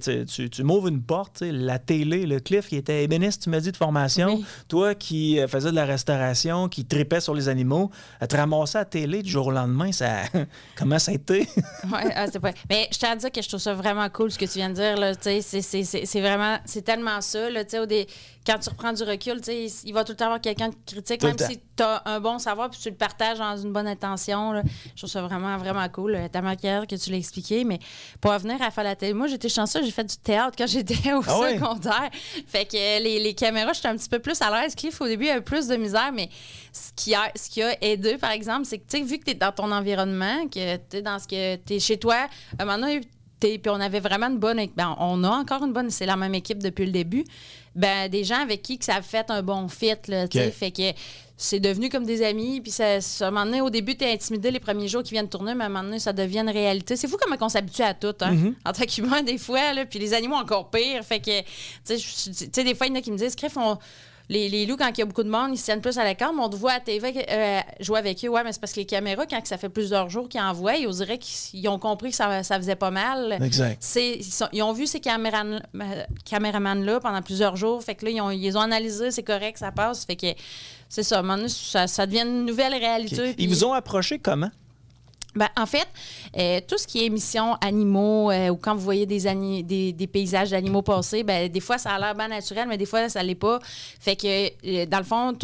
tu m'ouvres une porte, la télé, le Cliff qui était ébéniste, tu m'as dit, de formation. Oui. Toi qui faisais de la restauration, qui tripait sur les animaux, te ramasser à la télé du jour au lendemain, comment ça a été? Oui, c'est pas... Mais je tiens à dire que je trouve ça vraiment cool ce que tu viens de dire. Là, c'est vraiment, c'est tellement ça. Là, quand tu reprends du recul, il va tout le temps avoir quelqu'un qui critique, tout même si tu as un bon savoir puis tu le partages dans une bonne intention. Là. Je trouve ça vraiment, vraiment cool. Ta manière que tu l'as expliqué. Mais pour revenir à faire la télé, moi, j'étais chanceuse. J'ai fait du théâtre quand j'étais au secondaire. Fait que les caméras, j'étais un petit peu plus à l'aise. Cliff, au début, il y avait plus de misère. Mais ce qui a aidé, par exemple, c'est que vu que tu es dans ton environnement, que tu es dans ce que tu es chez toi, à un moment donné, puis on avait vraiment une bonne... Ben, on a encore une bonne... C'est la même équipe depuis le début. Ben, des gens avec qui que ça a fait un bon fit, là, fait que c'est devenu comme des amis. Puis à un moment donné, au début, t'es intimidé les premiers jours qui viennent tourner, mais à un moment donné, ça devient une réalité. C'est fou comment on s'habitue à tout, hein, en tant qu'humain, des fois, là, puis les animaux encore pire. Fait que, tu sais, des fois, il y en a qui me disent, Criff, les loups, quand il y a beaucoup de monde, ils se tiennent plus à l'écart, mais on te voit à TV jouer avec eux. Ouais, mais c'est parce que les caméras, quand ça fait plusieurs jours qu'ils envoient, on dirait qu'ils ont compris que ça faisait pas mal. Exact. Ils ont vu ces caméramans-là pendant plusieurs jours. Fait que là, ils les ont analysés, c'est correct, ça passe. Fait que c'est ça. À un moment donné, ça devient une nouvelle réalité. Okay. Ils vous ont approché comment? Ben, en fait, tout ce qui est émissions animaux ou quand vous voyez des paysages d'animaux passer, ben, des fois, ça a l'air bien naturel, mais des fois, ça l'est pas. Fait que, dans le fond,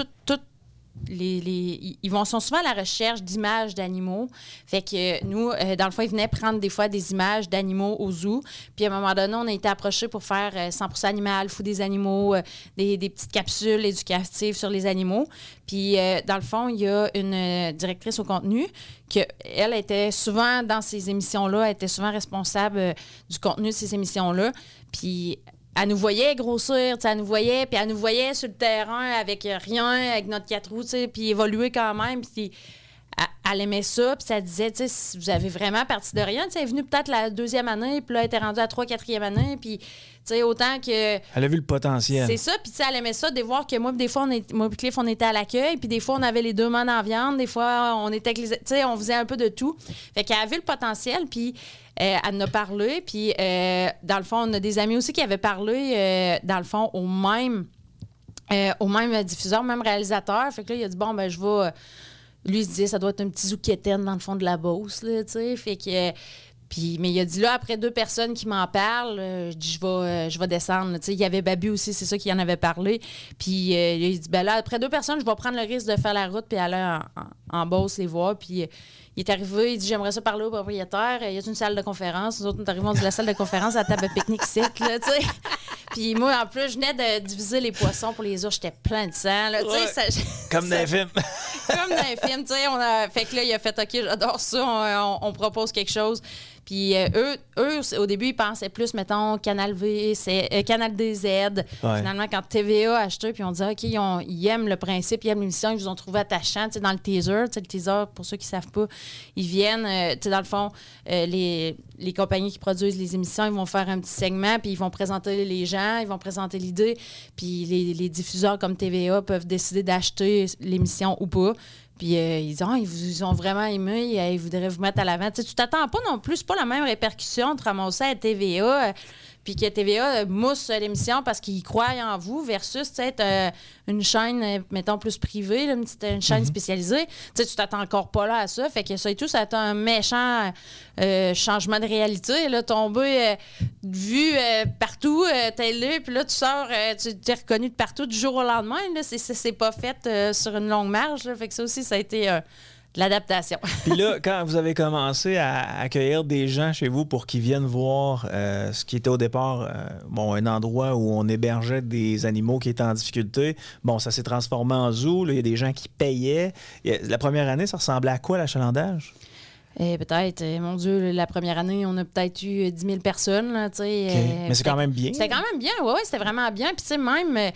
ils sont souvent à la recherche d'images d'animaux. Fait que nous, dans le fond, ils venaient prendre des fois des images d'animaux au zoo. Puis à un moment donné, on a été approchés pour faire 100% animal, fou des animaux, des petites capsules éducatives sur les animaux. Puis dans le fond, il y a une directrice au contenu elle était souvent dans ces émissions-là, elle était souvent responsable du contenu de ces émissions-là. Puis elle nous voyait grossir, elle nous voyait, puis elle nous voyait sur le terrain avec rien, avec notre 4 roues, puis évoluer quand même, puis elle aimait ça, puis ça disait, tu sais, si vous avez vraiment parti de rien, elle est venue peut-être la 2e année, puis là, elle était rendue à 3e, 4e année, puis, tu sais, autant que... Elle a vu le potentiel. C'est ça, puis tu sais, elle aimait ça, de voir que moi, des fois, moi et Cliff, on était à l'accueil, puis des fois, on avait les 2 mains dans la viande, des fois, on était avec les... Tu sais, on faisait un peu de tout. Fait qu'elle a vu le potentiel, puis elle en a parlé, puis dans le fond, on a des amis aussi qui avaient parlé, dans le fond, au même diffuseur, au même réalisateur. Fait que là, il a dit, bon, ben je vais... Lui, il se disait, ça doit être un petit zouquétaine dans le fond de la Beauce, là, tu sais. Fait que... mais il a dit, là, après 2 personnes qui m'en parlent, je dis, je vais descendre. Tu sais, il y avait Babu aussi, c'est ça qui en avait parlé. Puis il dit, ben là, après 2 personnes, je vais prendre le risque de faire la route puis aller en Beauce les voir. Puis il est arrivé, il dit, j'aimerais ça parler au propriétaire. Il y a une salle de conférence. Nous autres, nous arrivons de la salle de conférence à la table de pique-nique sec, là, tu sais. Puis moi, en plus, je venais de diviser les poissons pour les ours. J'étais plein de sang, là, tu sais. Comme dans les films. Comme dans les films, tu sais. Fait que là, il a fait, OK, j'adore ça, on propose quelque chose. Puis eux, au début, ils pensaient plus, mettons, Canal DZ. Ouais. Finalement, quand TVA a acheté, puis on dit, OK, ils aiment le principe, ils aiment l'émission, ils vous ont trouvé attachant. Tu sais, dans le teaser, pour ceux qui ne savent pas, ils viennent, tu sais, dans le fond, les compagnies qui produisent les émissions, ils vont faire un petit segment, puis ils vont présenter les gens, ils vont présenter l'idée, puis les diffuseurs comme TVA peuvent décider d'acheter l'émission ou pas. Puis ils disent, ils vous ont vraiment aimé, ils voudraient vous mettre à l'avant. Tu t'attends pas non plus, c'est pas la même répercussion de ramasser à TVA, puis que TVA mousse l'émission parce qu'ils croient en vous, versus une chaîne, mettons, plus privée, là, une chaîne spécialisée. Tu t'attends encore pas là à ça. Fait que ça et tout, ça a été un méchant changement de réalité. Là, tombé, vu partout, télé, puis là, tu sors, tu t'es reconnu de partout du jour au lendemain. Là, c'est pas fait sur une longue marge. Là, fait que ça aussi, ça a été... de l'adaptation. Puis là, quand vous avez commencé à accueillir des gens chez vous pour qu'ils viennent voir ce qui était au départ un endroit où on hébergeait des animaux qui étaient en difficulté, ça s'est transformé en zoo. Là, il y a des gens qui payaient. La première année, ça ressemblait à quoi l'achalandage? Peut-être, mon Dieu, la première année, on a peut-être eu 10 000 personnes. Là, mais c'est quand même bien. C'était quand même bien, oui, c'était vraiment bien. Puis, tu sais, même,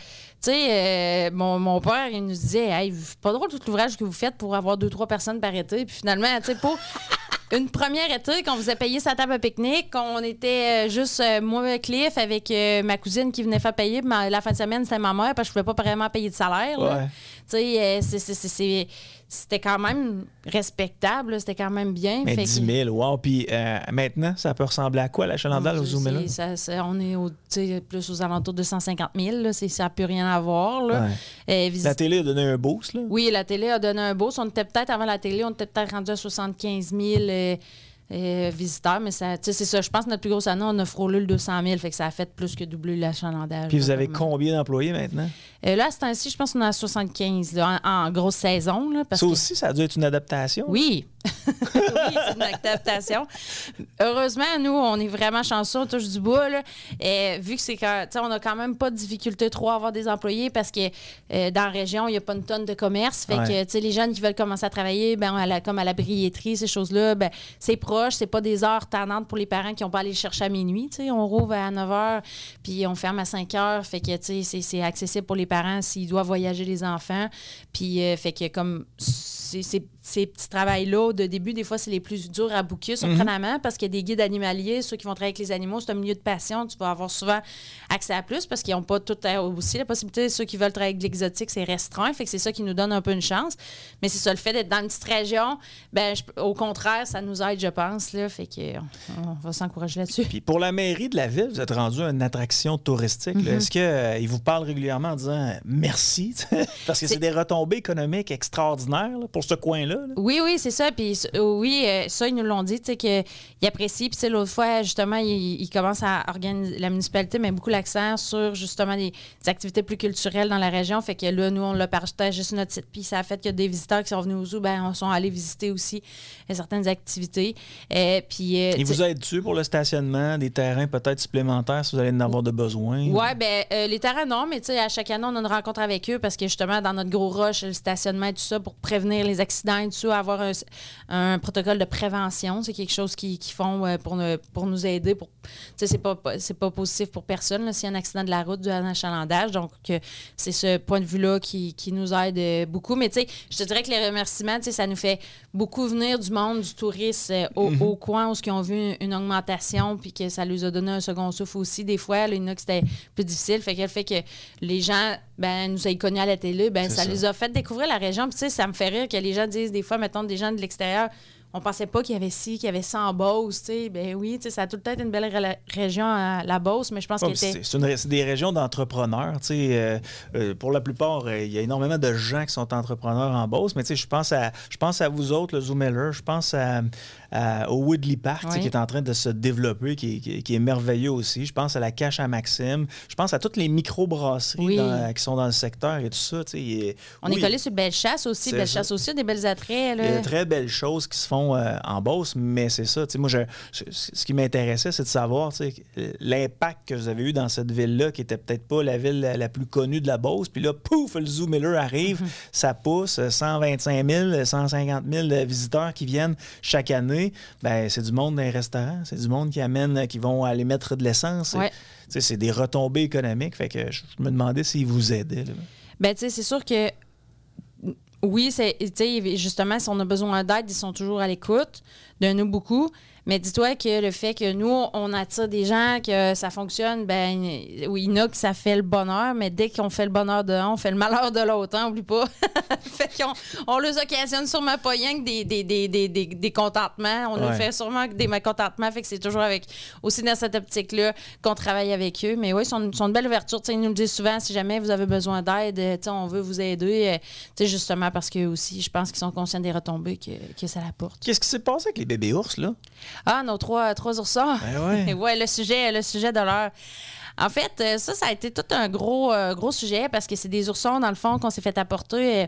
mon père, il nous disait, hey, pas drôle tout l'ouvrage que vous faites pour avoir 2-3 personnes par été. Puis finalement, tu sais, pour une première été, qu'on vous a payé sa table à pique-nique, qu'on était juste moi, Cliff, avec ma cousine qui venait faire payer. Puis la fin de semaine, c'était ma mère, parce que je pouvais pas vraiment payer de salaire. Ouais. Tu sais, c'était quand même respectable, c'était quand même bien. Mais 10 000, wow. Puis maintenant, ça peut ressembler à quoi, l'achalandage au Zoom? On est plus aux alentours de 150 000. Là, ça n'a plus rien à voir. Là. Ouais. La télé a donné un boost, là? Oui, la télé a donné un boost. On était peut-être, avant la télé, on était peut-être rendu à 75 000 visiteurs. Mais c'est ça. Je pense que notre plus grosse année, on a frôlé le 200 000. Fait que ça a fait plus que doubler l'achalandage. Puis vous avez combien d'employés maintenant? Là, à ce temps-ci, je pense qu'on est à 75 là, en grosse saison. Là, ça aussi, ça a dû être une adaptation? Oui. Oui, c'est une adaptation. Heureusement, nous, on est vraiment chanceux, on touche du bois. Là. Vu que c'est on n'a quand même pas de difficulté trop à avoir des employés parce que dans la région, il n'y a pas une tonne de commerce. Fait que les jeunes qui veulent commencer à travailler, comme à la briéterie, ces choses-là, c'est proche. C'est pas des heures tannantes pour les parents qui n'ont pas à aller le chercher à minuit. On rouvre à 9 h puis on ferme à 5 h. Fait que c'est accessible pour les parents s'ils doivent voyager les enfants. Puis fait que comme ces petits travails-là, de début, des fois, c'est les plus durs à booker, surprenamment, parce qu'il y a des guides animaliers, ceux qui vont travailler avec les animaux, c'est un milieu de passion, tu vas avoir souvent accès à plus, parce qu'ils n'ont pas tout aussi la possibilité. Ceux qui veulent travailler avec de l'exotique, c'est restreint, fait que c'est ça qui nous donne un peu une chance. Mais c'est ça, le fait d'être dans une petite région, au contraire, ça nous aide, je pense, là, fait qu'on va s'encourager là-dessus. Puis pour la mairie de la ville, vous êtes rendu une attraction touristique. Est-ce qu'ils vous parlent régulièrement en disant merci? Parce que c'est des retombées économiques extraordinaires là, pour ce coin-là. Là. Oui, c'est ça. Puis oui, ça, ils nous l'ont dit, tu sais, qu'ils apprécient. Puis l'autre fois, justement, ils commencent à organiser, la municipalité met beaucoup l'accent sur, justement, des activités plus culturelles dans la région. Fait que là, nous, on l'a partagé sur notre site. Puis ça a fait qu'il y a des visiteurs qui sont venus au zoo, sont allés visiter aussi certaines activités. Puis ils vous aident-tu pour le stationnement, des terrains peut-être supplémentaires si vous allez en avoir de besoin? Oui, les terrains, non, mais tu sais, à chaque année, on a une rencontre avec eux parce que, justement, dans notre gros rush, le stationnement et tout ça, pour prévenir les accidents et tout ça, avoir un protocole de prévention. C'est quelque chose qu'ils font pour nous aider. C'est pas positif pour personne s'il y a un accident de la route durant l'achalandage. Donc, c'est ce point de vue-là qui nous aide beaucoup. Mais tu sais, je te dirais que les remerciements, ça nous fait beaucoup venir du monde, du tourisme au coin où ils ont vu une augmentation puis que ça leur a donné un second souffle aussi. Des fois, là, il y en a que c'était plus difficile. Fait que les gens nous aient connus à la télé, ça les a fait découvrir la région. Puis tu sais, ça me fait rire que les gens disent des fois, mettons, des gens de l'extérieur, on pensait pas qu'il y avait qu'il y avait ça en Beauce, tu sais. Ben oui, tu sais, ça a tout le temps été une belle région, la Beauce, mais je pense que c'est des régions d'entrepreneurs, tu sais. Pour la plupart, il y a énormément de gens qui sont entrepreneurs en Beauce, mais tu sais, je pense à vous autres, le Zoomeller, je pense au Woodley Park, qui est en train de se développer, qui est merveilleux aussi. Je pense à la Cache à Maxime. Je pense à toutes les microbrasseries qui sont dans le secteur et tout ça. On est collé sur Bellechasse aussi. Bellechasse aussi a des belles attraits. Là. Il y a de très belles choses qui se font en Beauce, mais c'est ça. Moi, ce qui m'intéressait, c'est de savoir l'impact que vous avez eu dans cette ville-là, qui était peut-être pas la ville la plus connue de la Beauce. Puis là, pouf, le Zoomeller arrive, ça pousse, 125 000, 150 000 visiteurs qui viennent chaque année. C'est du monde dans les restaurants, c'est du monde qui vont aller mettre de l'essence. Ouais. C'est des retombées économiques. Fait que je me demandais s'ils vous aidaient. C'est sûr que oui, justement, si on a besoin d'aide, ils sont toujours à l'écoute de nous beaucoup. Mais dis-toi que le fait que nous, on attire des gens, que ça fonctionne, oui, il y en a que ça fait le bonheur, mais dès qu'on fait le bonheur d'un, on fait le malheur de l'autre, hein, oublie pas. Fait qu'on les occasionne sûrement pas rien que des contentements. On nous fait sûrement des mécontentements, fait que c'est toujours aussi dans cette optique-là qu'on travaille avec eux. Mais oui, ils sont une belle ouverture. Ils nous le disent souvent, si jamais vous avez besoin d'aide, on veut vous aider. Justement parce que aussi, je pense qu'ils sont conscients des retombées que ça apporte. Qu'est-ce qui s'est passé avec les bébés ours, là? Ah, nos trois oursons. Ben ouais. Ouais, le sujet de l'heure. En fait, ça a été tout un gros sujet parce que c'est des oursons, dans le fond, qu'on s'est fait apporter,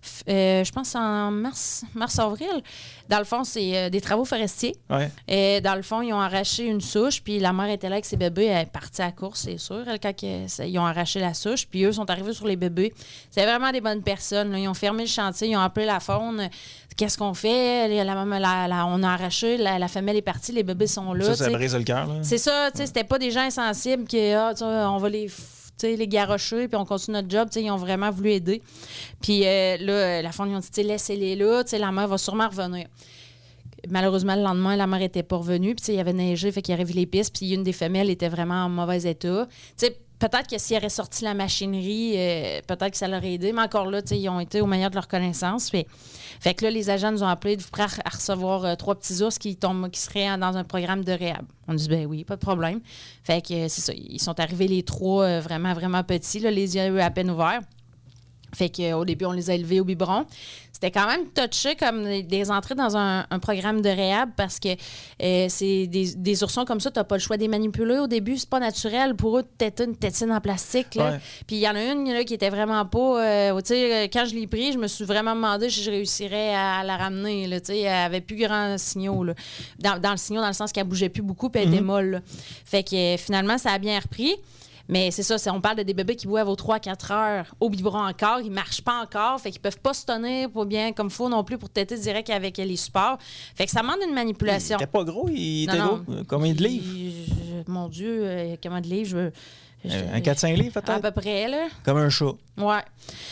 je pense, en mars-avril. Dans le fond, c'est des travaux forestiers. Ouais. Et dans le fond, ils ont arraché une souche, puis la mère était là avec ses bébés. Elle est partie à la course, c'est sûr, quand ils ont arraché la souche. Puis eux sont arrivés sur les bébés. C'est vraiment des bonnes personnes. Là. Ils ont fermé le chantier, ils ont appelé la faune. Qu'est-ce qu'on fait? On a arraché, la femelle est partie, les bébés sont là. Ça brise le cœur. Là. C'est ça, c'était pas des gens insensibles qui, on va les garrocher, puis on continue notre job. Ils ont vraiment voulu aider. Puis là, la faune, ils ont dit, laissez-les là, la mère va sûrement revenir. Malheureusement, le lendemain, la mère était pas revenue. Puis il y avait neigé, fait qu'il avait vu les pistes. Puis une des femelles était vraiment en mauvais état. Peut-être que s'il aurait sorti la machinerie, peut-être que ça l'aurait aidé. Mais encore là, ils ont été au meilleur de leur connaissance. Fait que là, les agents nous ont appelés prêts à recevoir 3 petits ours qui seraient dans un programme de réhab. On dit, ben oui, pas de problème. Fait que c'est ça. Ils sont arrivés les 3 vraiment, vraiment petits, là, les yeux à peine ouverts. Fait qu'au début, on les a élevés au biberon. C'était quand même touché comme des entrées dans un programme de réhab parce que c'est des oursons comme ça, t'as pas le choix de les manipuler au début. C'est pas naturel pour eux de têter une tétine en plastique. Là. Ouais. Puis il y en a une là, qui était vraiment pas... quand je l'ai pris, je me suis vraiment demandé si je réussirais à la ramener. Là, elle avait plus grand signaux. Là. Dans le signaux, dans le sens qu'elle bougeait plus beaucoup puis elle était molle. Là. Fait que finalement, ça a bien repris. Mais c'est ça, on parle de des bébés qui boivent aux 3-4 heures au biberon encore. Ils marchent pas encore, fait qu'ils peuvent pas se tenir pour bien comme il faut non plus pour téter direct avec les supports. Fait que ça demande une manipulation. Il était pas gros, il était gros. Combien de livres? Mon Dieu, combien de livres? Un 4-5 livres, peut-être? À peu près, là. Comme un chat. Ouais.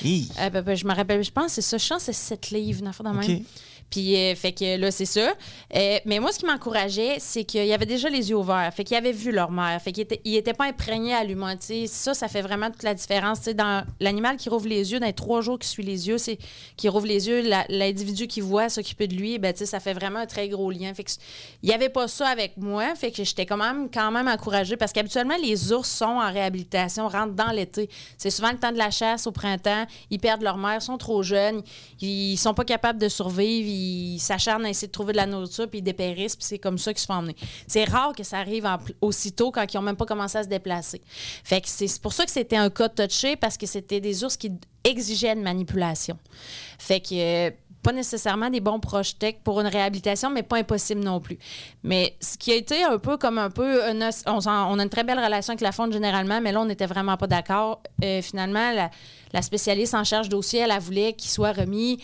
Je me rappelle, je pense que c'est ça. Je pense que c'est 7 livres, une affaire de même. Okay. Puis, fait que là, c'est ça. Mais moi, ce qui m'encourageait, c'est qu'il y avait déjà les yeux ouverts. Fait qu'ils avaient vu leur mère. Fait qu'ils n'étaient pas imprégnés à l'humain. Ça fait vraiment toute la différence. T'sais, dans l'animal qui rouvre les yeux, dans les 3 jours qui suit les yeux, c'est qui rouvre les yeux, l'individu qui voit s'occuper de lui, ben, ça fait vraiment un très gros lien. Fait que il n'y avait pas ça avec moi. Fait que j'étais quand même encouragée parce qu'habituellement, les ours sont en réhabilitation, rentrent dans l'été. C'est souvent le temps de la chasse au printemps. Ils perdent leur mère, sont trop jeunes. Ils sont pas capables de survivre. Ils s'acharnent à essayer de trouver de la nourriture, puis ils dépérissent, puis c'est comme ça qu'ils se font emmener. C'est rare que ça arrive aussitôt quand ils n'ont même pas commencé à se déplacer. Fait que c'est pour ça que c'était un cas touché, parce que c'était des ours qui exigeaient une manipulation. Fait que pas nécessairement des bons projetects pour une réhabilitation, mais pas impossible non plus. Mais ce qui a été on a une très belle relation avec la faune généralement, mais là, on n'était vraiment pas d'accord. Finalement, la spécialiste en charge dossier, elle voulait qu'il soit remis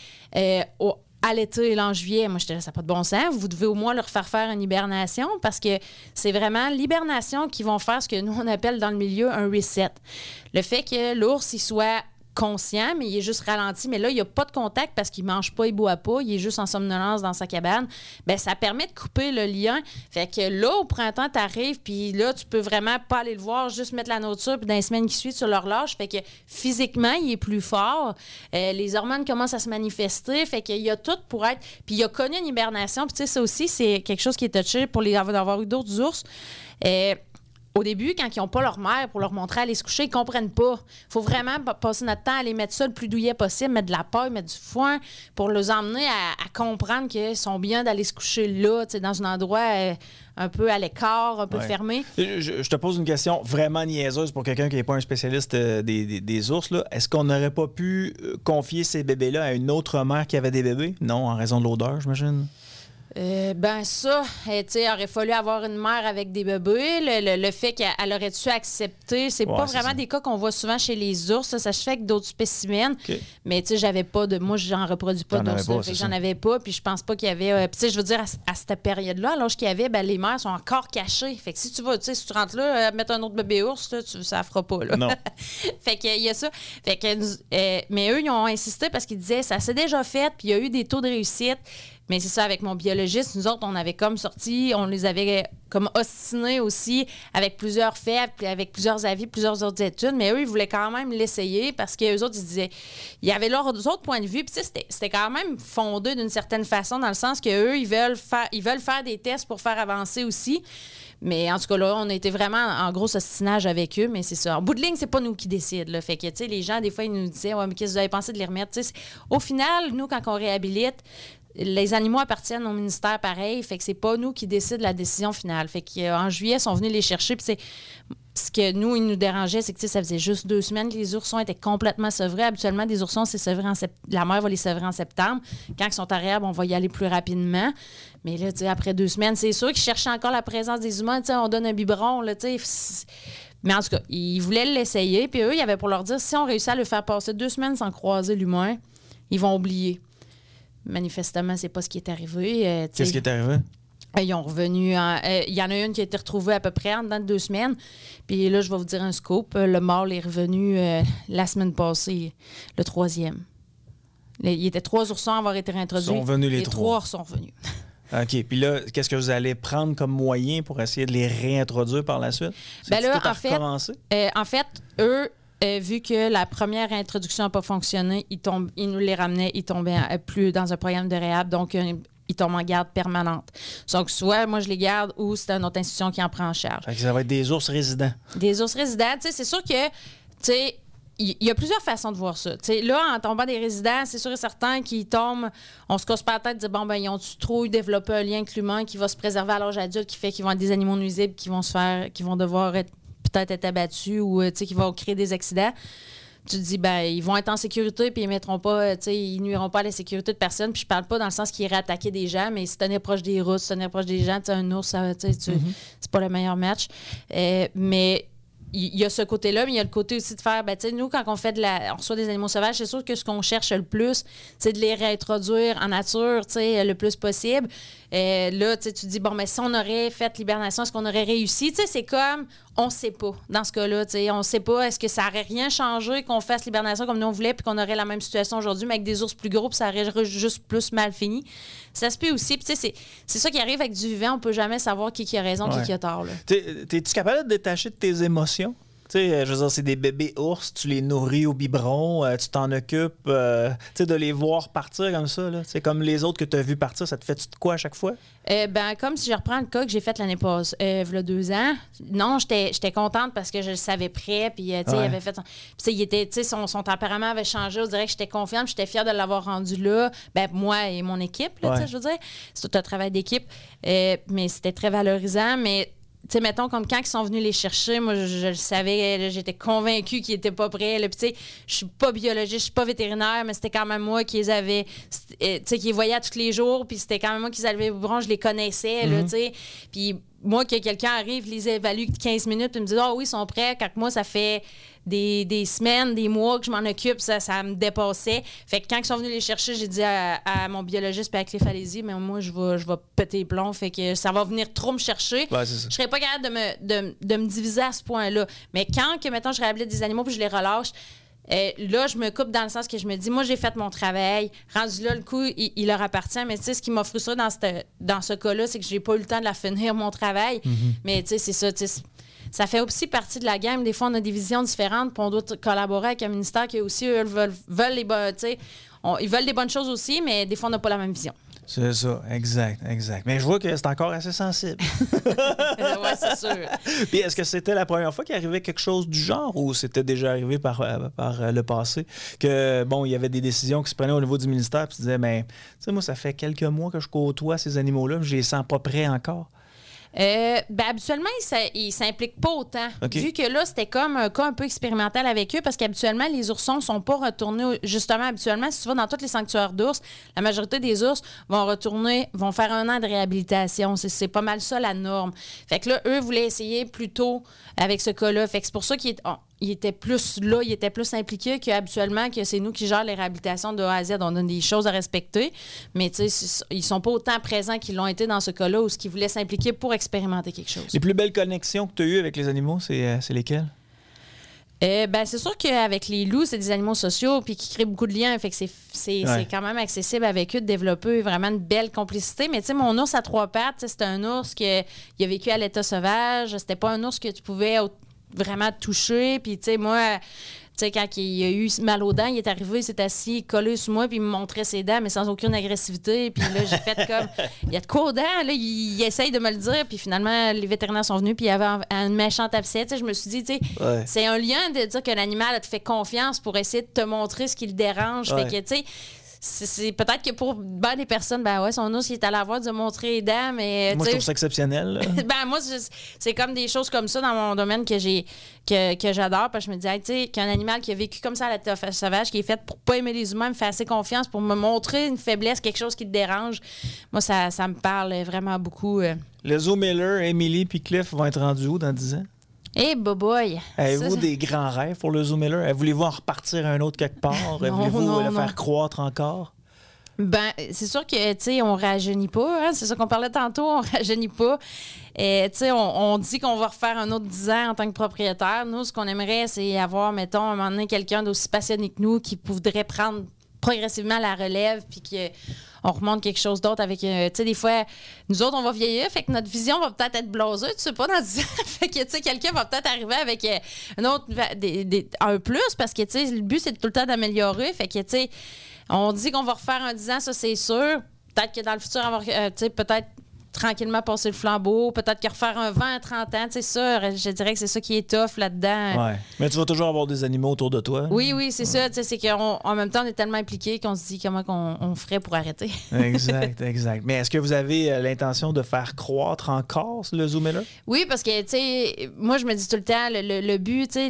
à l'été, là, en juillet. Moi, j'étais là, ça n'a pas de bon sens. Vous devez au moins leur faire une hibernation parce que c'est vraiment l'hibernation qui vont faire ce que nous, on appelle dans le milieu un reset. Le fait que l'ours, il soit conscient, mais il est juste ralenti. Mais là, il n'y a pas de contact parce qu'il ne mange pas, il ne boit pas. Il est juste en somnolence dans sa cabane. Bien, ça permet de couper le lien. Fait que là, au printemps, tu arrives, puis là, tu peux vraiment pas aller le voir, juste mettre la nourriture, puis dans les semaines qui suivent, tu le relâches. Fait que physiquement, il est plus fort. Les hormones commencent à se manifester. Fait qu'il y a tout pour être... Puis il a connu une hibernation. Puis tu sais, ça aussi, c'est quelque chose qui est touché pour avoir eu d'autres ours. Au début, quand ils n'ont pas leur mère pour leur montrer à aller se coucher, ils ne comprennent pas. Il faut vraiment passer notre temps à les mettre ça le plus douillet possible, mettre de la paille, mettre du foin pour les emmener à comprendre qu'ils sont bien d'aller se coucher là, dans un endroit un peu à l'écart, un peu fermé. Je te pose une question vraiment niaiseuse pour quelqu'un qui n'est pas un spécialiste des ours. Là. Est-ce qu'on n'aurait pas pu confier ces bébés-là à une autre mère qui avait des bébés? Non, en raison de l'odeur, j'imagine. Ça, il aurait fallu avoir une mère avec des bébés. Le fait qu'elle aurait dû accepter, c'est pas vraiment ça. Des cas qu'on voit souvent chez les ours. Ça se fait avec d'autres spécimens. Okay. Mais j'avais pas de... Moi, j'en reproduis pas d'ours. J'en avais pas, puis je pense pas qu'il y avait... je veux dire, à cette période-là, alors qu'il y avait, les mères sont encore cachées. Fait que si tu rentres là, mettre un autre bébé ours, là, ça fera pas, là. Non. Fait qu'il y a ça. Fait que, mais eux, ils ont insisté parce qu'ils disaient, ça s'est déjà fait, puis il y a eu des taux de réussite. Mais c'est ça, avec mon biologiste, nous autres, on avait comme sorti, on les avait comme ostinés aussi avec plusieurs faits, avec plusieurs avis, plusieurs autres études. Mais eux, ils voulaient quand même l'essayer parce qu'eux autres, ils disaient, il y avait leurs autres points de vue. Puis c'était quand même fondé d'une certaine façon dans le sens qu'eux, ils veulent faire des tests pour faire avancer aussi. Mais en tout cas, là, on a été vraiment en gros ostinage avec eux, mais c'est ça. En bout de ligne, c'est pas nous qui décident. Là. Fait que, tu sais, les gens, des fois, ils nous disaient, ouais, mais qu'est-ce que vous avez pensé de les remettre? Au final, nous, quand on réhabilite, les animaux appartiennent au ministère pareil, fait que c'est pas nous qui décident la décision finale. Fait qu'en juillet, ils sont venus les chercher, puis ce que nous, il nous dérangeait, c'est que ça faisait juste 2 semaines que les oursons étaient complètement sevrés. Habituellement, des oursons, c'est sevré la mère va les sevrer en septembre. Quand ils sont arrière, on va y aller plus rapidement. Mais là, après 2 semaines, c'est sûr qu'ils cherchaient encore la présence des humains. On donne un biberon, là, mais en tout cas, ils voulaient l'essayer. Puis eux, il y avait pour leur dire, si on réussit à le faire passer 2 semaines sans croiser l'humain, ils vont oublier. Manifestement, c'est pas ce qui est arrivé. Qu'est-ce qui est arrivé? Ils ont revenu. Il y en a une qui a été retrouvée à peu près en dedans de 2 semaines. Puis là, je vais vous dire un scoop. Le mâle est revenu la semaine passée, le 3e. Il y était 3 oursons à avoir été réintroduits. Ils sont venus les 3 sont revenus. OK. Puis là, qu'est-ce que vous allez prendre comme moyen pour essayer de les réintroduire par la suite? Ben là, en fait, eux, vu que la première introduction n'a pas fonctionné, ils nous les ramenaient, ils tombaient plus dans un programme de réhab. Donc, ils tombent en garde permanente. Donc, soit moi, je les garde ou c'est une autre institution qui en prend en charge. Fait que ça va être des ours résidents. Des ours résidents. Tu sais, c'est sûr que, tu sais, il y a plusieurs façons de voir ça. T'sais, là, en tombant des résidents, c'est sûr et certain qu'ils tombent, on se casse pas la tête de dire, bon, ben ils ont-tu trop développé un lien avec l'humain qui va se préserver à l'âge adulte, qui fait qu'ils vont être des animaux nuisibles, qui vont devoir peut-être être abattus ou qui vont créer des accidents. Tu te dis, ben ils vont être en sécurité puis ils mettront pas, ils nuiront pas à la sécurité de personne. Puis je parle pas dans le sens qu'ils iraient attaquer des gens, mais se tenir proche des routes, se tenir proche des gens, un ours, c'est pas le meilleur match. Mais il y a ce côté-là, mais il y a le côté aussi de faire, ben, tu sais, nous, quand on reçoit des animaux sauvages, c'est sûr que ce qu'on cherche le plus, c'est de les réintroduire en nature, tu sais, le plus possible. Là, tu te dis, bon, mais si on aurait fait l'hibernation, est-ce qu'on aurait réussi? Tu sais, c'est comme, on sait pas dans ce cas-là, tu sais, on sait pas, est-ce que ça aurait rien changé qu'on fasse l'hibernation comme nous on voulait, puis qu'on aurait la même situation aujourd'hui, mais avec des ours plus gros, puis ça aurait juste plus mal fini. Ça se peut aussi, puis tu sais, c'est ça qui arrive avec du vivant, on peut jamais savoir qui a raison, qui a tort, là. T'es-tu capable de te détacher de tes émotions? Tu sais, je veux dire, c'est des bébés ours, tu les nourris au biberon, tu t'en occupes, tu sais, de les voir partir comme ça, là. C'est comme les autres que tu as vus partir, ça te fait-tu de quoi à chaque fois? Ben, comme si je reprends le cas que j'ai fait l'année passée, il y a 2 ans. Non, j'étais contente parce que je le savais prêt, puis, tu sais, il avait fait... Puis, il était, tu sais, son tempérament avait changé, on dirait que j'étais confiante, j'étais fière de l'avoir rendu là. Ben, moi et mon équipe, là, tu sais, je veux dire. C'est tout un travail d'équipe, mais c'était très valorisant, mais... Tu sais, mettons, comme quand ils sont venus les chercher, moi, je le savais, là, j'étais convaincue qu'ils n'étaient pas prêts. Puis, tu sais, je suis pas biologiste, je suis pas vétérinaire, mais c'était quand même moi qui les avais, tu sais, qui les voyais tous les jours, puis c'était quand même moi qui les avais au biberon, je les connaissais, là, tu sais. Puis moi, que quelqu'un arrive, les évalue 15 minutes, puis me dit « Ah oui, ils sont prêts », quand moi, ça fait des semaines, des mois que je m'en occupe, ça me dépassait. Fait que quand ils sont venus les chercher, j'ai dit à mon biologiste puis à Clé Falésie, mais moi, je vais péter les plombs, fait que ça va venir trop me chercher. Ouais, c'est ça. Je serais pas capable de me diviser à ce point-là. Mais quand, mettons, je réhabilite des animaux puis je les relâche, là, je me coupe dans le sens que je me dis, moi, j'ai fait mon travail. Rendu là, le coup, il leur appartient. Mais tu sais, ce qui m'a frustré dans ce cas-là, c'est que j'ai pas eu le temps de la finir, mon travail. Mais tu sais, c'est ça. Ça fait aussi partie de la game. Des fois, on a des visions différentes, puis on doit collaborer avec un ministère qui aussi, eux, veulent les bonnes, tu sais, ils veulent des bonnes choses aussi, mais des fois, on n'a pas la même vision. C'est ça, exact. Mais je vois que c'est encore assez sensible. Oui, c'est sûr. Puis est-ce que c'était la première fois qu'il arrivait quelque chose du genre ou c'était déjà arrivé par le passé? Que, bon, il y avait des décisions qui se prenaient au niveau du ministère puis tu disais, mais, tu sais, moi, ça fait quelques mois que je côtoie ces animaux-là, mais je les sens pas prêts encore. Ben, habituellement, ils s'impliquent pas autant. Okay. Vu que là, c'était comme un cas un peu expérimental avec eux, parce qu'habituellement, les oursons sont pas retournés. Justement, habituellement, si tu vas dans tous les sanctuaires d'ours, la majorité des ours vont faire 1 an de réhabilitation. C'est pas mal ça, la norme. Fait que là, eux voulaient essayer plus tôt avec ce cas-là. Fait que c'est pour ça qu'ils étaient plus là, ils étaient plus impliqués qu'habituellement, que c'est nous qui gèrons les réhabilitations de A à Z. On a des choses à respecter, mais tu sais, ils sont pas autant présents qu'ils l'ont été dans ce cas-là où ils voulaient s'impliquer pour expérimenter quelque chose. Les plus belles connexions que tu as eues avec les animaux, c'est lesquelles? Ben, c'est sûr qu'avec les loups, c'est des animaux sociaux puis qui créent beaucoup de liens. Fait que c'est quand même accessible avec eux de développer vraiment une belle complicité. Mais tu sais, mon ours à 3 pattes, c'était un ours qui a vécu à l'état sauvage. C'était pas un ours que tu pouvais vraiment toucher. Puis tu sais, moi... Tu sais, quand il a eu mal aux dents, il est arrivé, il s'est assis, collé sur moi, puis il me montrait ses dents, mais sans aucune agressivité. Puis là, j'ai fait comme, il y a de quoi aux dents? Là, il essaye de me le dire, puis finalement, les vétérinaires sont venus, puis il y avait un méchant abcès. Tu sais, je me suis dit, tu sais, c'est un lien de dire que l'animal te fait confiance pour essayer de te montrer ce qui le dérange. Fait que, tu sais, c'est peut-être que pour ben des personnes, ben ouais, son ours, il est allé avoir de montrer les dents, mais... Moi, je trouve ça exceptionnel. Ben moi, c'est comme des choses comme ça dans mon domaine que j'adore, parce que je me dis, hey, tu sais, qu'un animal qui a vécu comme ça à la toffe sauvage, qui est fait pour pas aimer les humains, me fait assez confiance pour me montrer une faiblesse, quelque chose qui te dérange. Moi, ça me parle vraiment beaucoup. Le Zoo Miller, Emily puis Cliff vont être rendus où dans 10 ans? Eh, boboy! Avez-vous des grands rêves pour le Zoo Miller? Voulez-vous en repartir un autre quelque part? Voulez-vous le faire croître encore? Ben, c'est sûr que, tu sais, on rajeunit pas. Hein? C'est ça qu'on parlait tantôt, on rajeunit pas. Tu sais, on dit qu'on va refaire un autre 10 ans en tant que propriétaire. Nous, ce qu'on aimerait, c'est avoir, mettons, à un moment donné, quelqu'un d'aussi passionné que nous qui voudrait prendre progressivement la relève, puis qu'on remonte quelque chose d'autre avec... tu sais, des fois, nous autres, on va vieillir, fait que notre vision va peut-être être blasée, tu sais pas, dans 10 ans. Fait que, tu sais, quelqu'un va peut-être arriver avec un autre... un plus, parce que, tu sais, le but, c'est tout le temps d'améliorer. Fait que, tu sais, on dit qu'on va refaire un 10 ans, ça, c'est sûr. Peut-être que dans le futur, on va, tu sais, peut-être tranquillement passer le flambeau, peut-être que refaire un 20 à 30 ans, tu sais, ça, je dirais que c'est ça qui est tough là-dedans. Ouais. Mais tu vas toujours avoir des animaux autour de toi. Oui, c'est ça. Tu sais, c'est qu'en même temps, on est tellement impliqués qu'on se dit comment on ferait pour arrêter. Exact. Mais est-ce que vous avez l'intention de faire croître encore le Zoo Miller? Oui, parce que, tu sais, moi, je me dis tout le temps, le but, tu sais,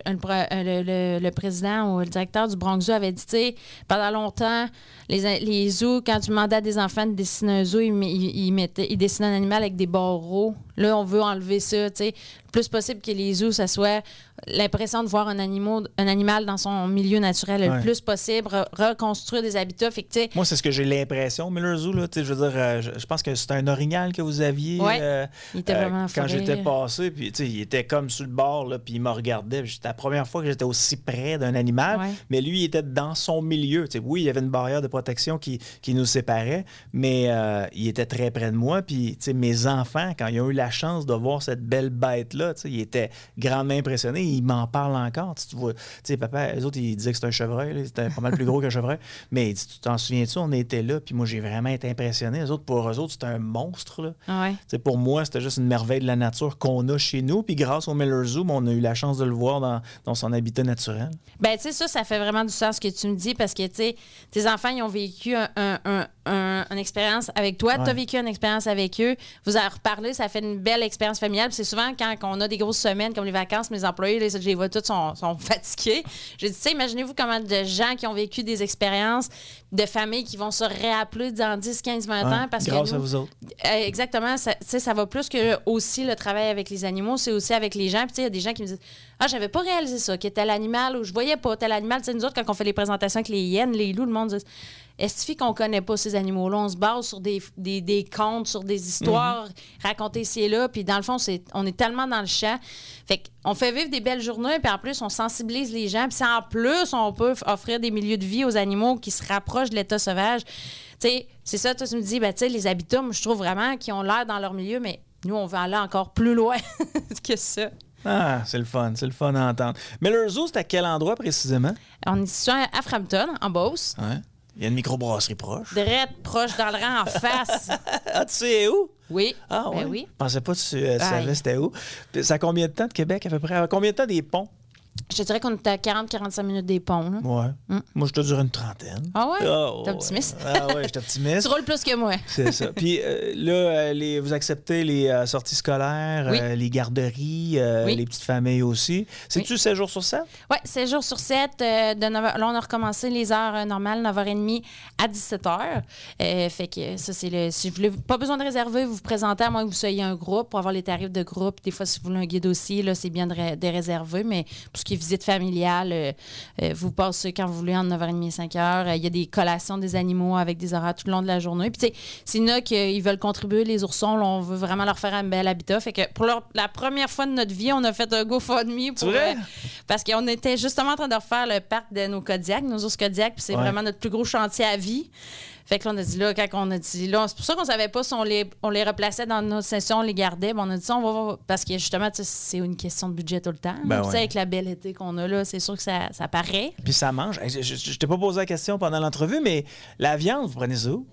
le président ou le directeur du Bronx Zoo avait dit, tu sais, pendant longtemps, les zoos, quand tu demandais à des enfants de dessiner un zoo, ils dessinaient un animal avec des barreaux. Là, on veut enlever ça, tu sais. Le plus possible que les zoos, ça soit l'impression de voir un animal dans son milieu naturel le plus possible, reconstruire des habitats. Fait que, tu sais, moi, c'est ce que j'ai l'impression. Miller Zoo, là, je veux dire, je pense que c'était un orignal que vous aviez il était vraiment quand j'étais passé. Puis, il était comme sur le bord, là, puis il me regardait. C'était la première fois que j'étais aussi près d'un animal. Ouais. Mais lui, il était dans son milieu. Oui, il y avait une barrière de protection qui nous séparait, mais il était très près de moi. Puis, mes enfants, quand ils ont eu la chance de voir cette belle bête-là, ils étaient grandement impressionnés. Ils m'en parlent encore. Tu vois, papa, les autres, ils disaient que c'était un chevreuil. C'était pas mal plus gros qu'un chevreuil. Mais tu t'en souviens-tu, on était là, puis moi, j'ai vraiment été impressionné. Pour eux autres, c'était un monstre. Là. Ouais. Pour moi, c'était juste une merveille de la nature qu'on a chez nous. Puis grâce au Miller Zoo, on a eu la chance de le voir dans son habitat naturel. Ben, tu sais, ça fait vraiment du sens ce que tu me dis, parce que, tu sais, tes enfants, ils ont vécu une expérience avec toi. Tu as vécu une expérience avec eux. Vous avez reparlé, ça fait une belle expérience familiale. Puis c'est souvent quand on a des grosses semaines comme les vacances, mes employés, là, je les vois tous sont fatigués. J'ai dit, tu sais, imaginez-vous comment de gens qui ont vécu des expériences de familles qui vont se réappeler dans 10, 15, 20 ans. Parce grâce que à vous autres. Exactement. Ça va plus que aussi le travail avec les animaux, c'est aussi avec les gens. Puis tu sais, il y a des gens qui me disent, ah, j'avais pas réalisé ça, que tel animal, ou je voyais pas tel animal. Tu sais, nous autres, quand on fait les présentations avec les hyènes, les loups, le monde dit, est-ce qu'on connaît pas ces animaux-là? On se base sur des contes, sur des histoires racontées ici et là. Puis dans le fond, on est tellement dans le champ. Fait qu'on fait vivre des belles journées, puis en plus, on sensibilise les gens. Puis en plus, on peut offrir des milieux de vie aux animaux qui se rapprochent de l'état sauvage. Tu sais, c'est ça, toi, tu me dis, ben, tu sais, les habitats, moi, je trouve vraiment qu'ils ont l'air dans leur milieu, mais nous, on veut aller encore plus loin que ça. Ah, c'est le fun à entendre. Mais le zoo, c'est à quel endroit précisément? On est situé à Frampton, en Beauce. Ouais. Il y a une microbrasserie proche. Drette, proche dans le rang, en face. Ah, tu sais où? Oui. Ah, ben oui? Je pensais pas que tu savais c'était où. Puis ça a combien de temps de Québec, à peu près? Combien de temps des ponts? Je te dirais qu'on était à 40-45 minutes des ponts. Là. Ouais. Moi, je te dirais une trentaine. Ah ouais? Oh, t'es optimiste? Ah ouais, je suis optimiste. Tu roules plus que moi. C'est ça. Puis là, vous acceptez les sorties scolaires, les garderies, les petites familles aussi. C'est-tu 7 jours sur 7? Oui, 7 jours sur 7. De 9h, là, on a recommencé les heures normales, 9h30 à 17h. Fait que ça, c'est si vous voulez, pas besoin de réserver, vous vous présentez à moins que vous soyez un groupe pour avoir les tarifs de groupe. Des fois, si vous voulez un guide aussi, là, c'est bien de réserver, mais pour ce qui est visite familiale, vous passez quand vous voulez entre 9h30 et 5h. Il y a des collations des animaux avec des horaires tout le long de la journée. Puis, tu sais, s'il y en a qui veulent contribuer, les oursons, là, on veut vraiment leur faire un bel habitat. Fait que pour la première fois de notre vie, on a fait un GoFundMe pour. Parce qu'on était justement en train de refaire le parc de nos Kodiaks, nos ours Kodiaks, puis c'est vraiment notre plus gros chantier à vie. Fait que là, on a dit là, quand on a dit là, c'est pour ça qu'on savait pas si on les replaçait dans notre session, on les gardait. Ben, on a dit ça, on va voir. Parce que justement, c'est une question de budget tout le temps. Ben puis avec la belle été qu'on a là, c'est sûr que ça paraît. Puis ça mange. Je t'ai pas posé la question pendant l'entrevue, mais la viande, vous prenez ça où?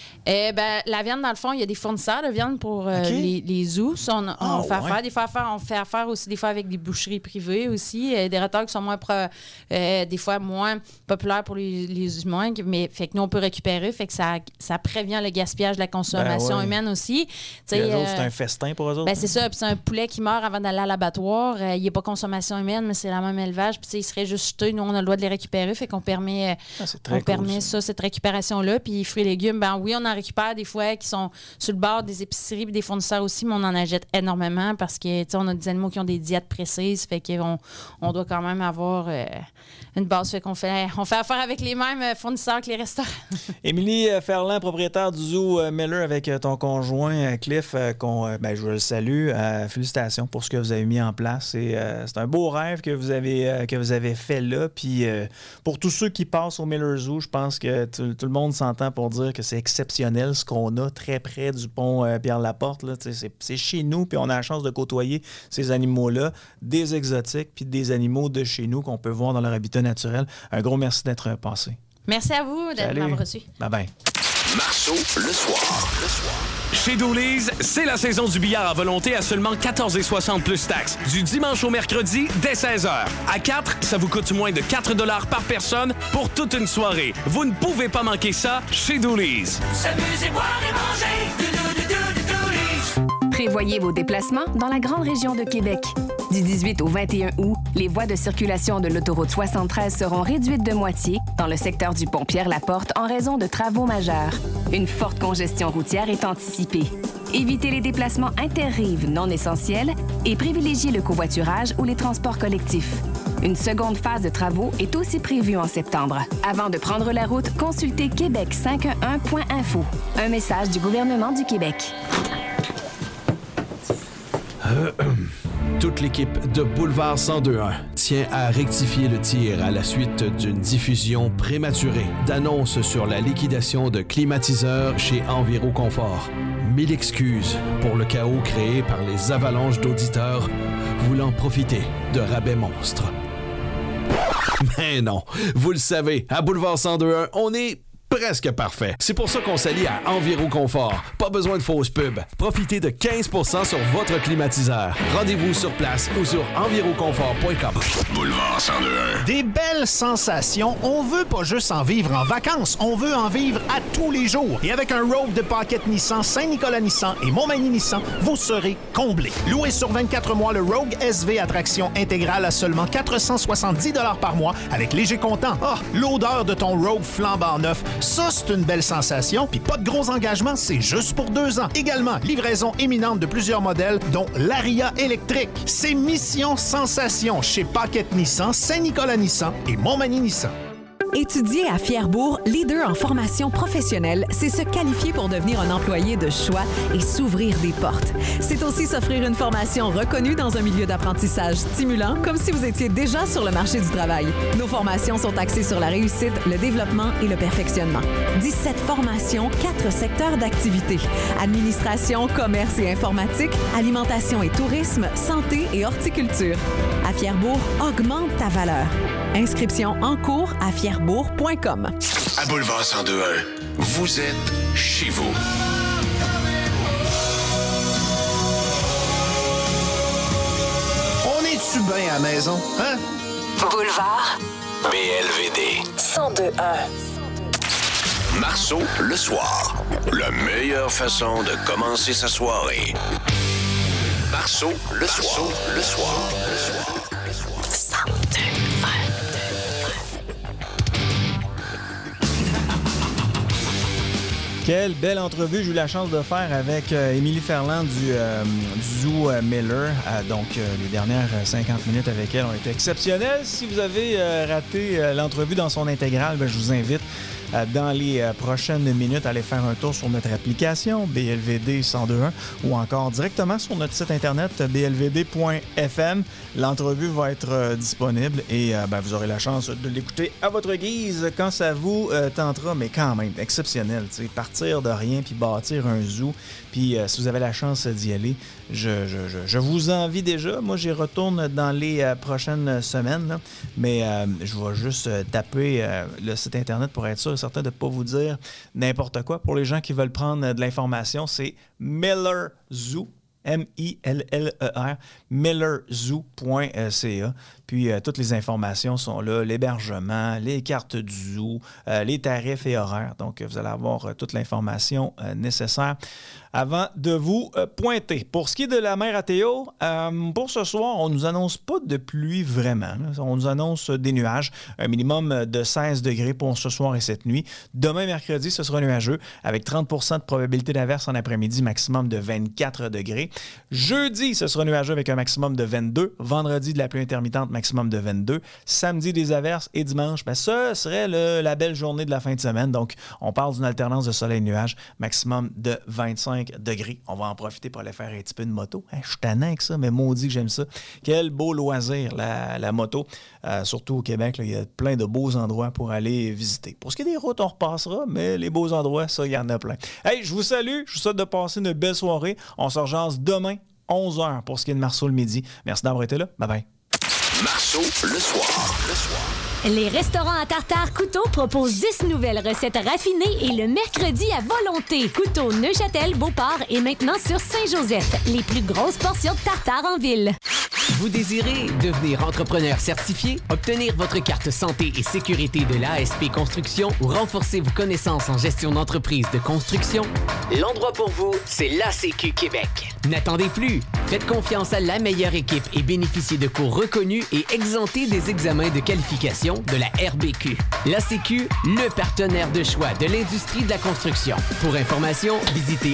La viande, dans le fond, il y a des fournisseurs de viande pour les zoos. Ça, on fait affaire. Des fois, on fait affaire aussi des fois avec des boucheries privées aussi. Des retards qui sont des fois moins populaires pour les humains. Mais fait que nous, on peut récupérer. Fait que ça prévient le gaspillage de la consommation humaine aussi. Les autres, c'est un festin pour eux autres. C'est ça. Puis c'est un poulet qui meurt avant d'aller à l'abattoir. Il n'est pas consommation humaine, mais c'est la même élevage. Puis il serait juste jeté. Nous, on a le droit de les récupérer. Fait qu'on permet, cette récupération-là. Puis fruits et légumes, oui, on en récupère des fois qui sont sur le bord des épiceries et des fournisseurs aussi, mais on en achète énormément parce que on a des animaux qui ont des diètes précises, fait qu'on doit quand même avoir une base, fait qu'on fait affaire avec les mêmes fournisseurs que les restaurants. Émilie Ferland, propriétaire du Zoo Miller avec ton conjoint Cliff, je le salue. Félicitations pour ce que vous avez mis en place. C'est un beau rêve que vous avez fait là. Puis pour tous ceux qui passent au Miller Zoo, je pense que tout le monde s'entend pour dire que c'est exceptionnel ce qu'on a très près du pont Pierre-Laporte. Là. C'est chez nous, puis on a la chance de côtoyer ces animaux-là, des exotiques, puis des animaux de chez nous qu'on peut voir dans leur habitat naturel. Un gros merci d'être passé. Merci à vous m'avoir reçu. Bye-bye. Marceau, le soir. Chez Dooley's, c'est la saison du billard à volonté à seulement 14,60 plus taxes. Du dimanche au mercredi, dès 16h. À 4, ça vous coûte moins de 4 $ par personne pour toute une soirée. Vous ne pouvez pas manquer ça chez Dooley's. S'amuser, boire et manger. Prévoyez vos déplacements dans la grande région de Québec. Du 18 au 21 août, les voies de circulation de l'autoroute 73 seront réduites de moitié dans le secteur du pont Pierre-Laporte en raison de travaux majeurs. Une forte congestion routière est anticipée. Évitez les déplacements interrives non essentiels et privilégiez le covoiturage ou les transports collectifs. Une seconde phase de travaux est aussi prévue en septembre. Avant de prendre la route, consultez québec511.info. Un message du gouvernement du Québec. Toute l'équipe de Boulevard 102.1 tient à rectifier le tir à la suite d'une diffusion prématurée d'annonces sur la liquidation de climatiseurs chez Enviroconfort. 1000 excuses pour le chaos créé par les avalanches d'auditeurs voulant profiter de rabais monstres. Mais non, vous le savez, à Boulevard 102.1, on est presque parfait. C'est pour ça qu'on s'allie à Enviroconfort. Pas besoin de fausses pubs. Profitez de 15% sur votre climatiseur. Rendez-vous sur place ou sur enviroconfort.com. Boulevard 102.1. Des belles sensations. On veut pas juste en vivre en vacances. On veut en vivre à tous les jours. Et avec un Rogue de Pocket Nissan, Saint-Nicolas Nissan et Montmagny Nissan, vous serez comblés. Loué sur 24 mois, le Rogue SV à traction intégrale à seulement 470 $ par mois avec léger comptant. L'odeur de ton Rogue flambant neuf. Ça, c'est une belle sensation. Puis pas de gros engagement, c'est juste pour 2 ans. Également, livraison imminente de plusieurs modèles, dont l'Aria électrique. C'est Mission Sensation chez Pocket Nissan, Saint-Nicolas Nissan et Montmagny Nissan. Étudier à Fierbourg, leader en formation professionnelle, c'est se qualifier pour devenir un employé de choix et s'ouvrir des portes. C'est aussi s'offrir une formation reconnue dans un milieu d'apprentissage stimulant, comme si vous étiez déjà sur le marché du travail. Nos formations sont axées sur la réussite, le développement et le perfectionnement. 17 formations, 4 secteurs d'activité. Administration, commerce et informatique, alimentation et tourisme, santé et horticulture. À Fierbourg, augmente ta valeur. Inscription en cours à fierbourg.com. À Boulevard 102.1, vous êtes chez vous. On est-tu bien à la maison, hein? Boulevard BLVD 102.1. Marceau, le soir. La meilleure façon de commencer sa soirée. Marceau, le soir. Le soir. 102.1. Quelle belle entrevue j'ai eu la chance de faire avec Émilie Ferland du Zoo Miller. Les dernières 50 minutes avec elle ont été exceptionnelles. Si vous avez raté l'entrevue dans son intégrale, je vous invite dans les prochaines minutes à aller faire un tour sur notre application BLVD 102.1 ou encore directement sur notre site internet blvd.fm. L'entrevue va être disponible et vous aurez la chance de l'écouter à votre guise quand ça vous tentera, mais quand même exceptionnel. Partir partir de rien puis bâtir un zoo. Puis si vous avez la chance d'y aller, je vous envie déjà. Moi, j'y retourne dans les prochaines semaines. Là. Mais je vais juste taper le site Internet pour être sûr et certain de ne pas vous dire n'importe quoi. Pour les gens qui veulent prendre de l'information, c'est Miller Zoo. M-I-L-L-E-R, millerzoo.ca. Puis, toutes les informations sont là, l'hébergement, les cartes du zoo, les tarifs et horaires. Donc, vous allez avoir toute l'information nécessaire avant de vous pointer. Pour ce qui est de la mer à Théo, pour ce soir, on ne nous annonce pas de pluie vraiment. Là. On nous annonce des nuages, un minimum de 16 degrés pour ce soir et cette nuit. Demain, mercredi, ce sera nuageux avec 30 % de probabilité d'averse en après-midi, maximum de 24 degrés. Jeudi, ce sera nuageux avec un maximum de 22. Vendredi, de la pluie intermittente, maximum de 22. Samedi, des averses. Et dimanche, ce serait la belle journée de la fin de semaine. Donc, on parle d'une alternance de soleil et nuages, maximum de 25 degrés. On va en profiter pour aller faire un petit peu de moto. Je suis tannant avec ça, mais maudit que j'aime ça. Quel beau loisir, la moto. Surtout au Québec, là, il y a plein de beaux endroits pour aller visiter. Pour ce qui est des routes, on repassera, mais les beaux endroits, ça, il y en a plein. Hey, je vous salue. Je vous souhaite de passer une belle soirée. On se rejase demain, 11h, pour ce qui est de Marceau le midi. Merci d'avoir été là. Bye-bye. Marceau le soir. Les restaurants à tartare Couteau proposent 10 nouvelles recettes raffinées et le mercredi à volonté. Couteau Neuchâtel, Beauport et maintenant sur Saint-Joseph. Les plus grosses portions de tartare en ville. Vous désirez devenir entrepreneur certifié, obtenir votre carte santé et sécurité de l'ASP Construction ou renforcer vos connaissances en gestion d'entreprise de construction? L'endroit pour vous, c'est l'ACQ Québec. N'attendez plus. Faites confiance à la meilleure équipe et bénéficiez de cours reconnus et exemptés des examens de qualification de la RBQ. L'ACQ, le partenaire de choix de l'industrie de la construction. Pour information, visitez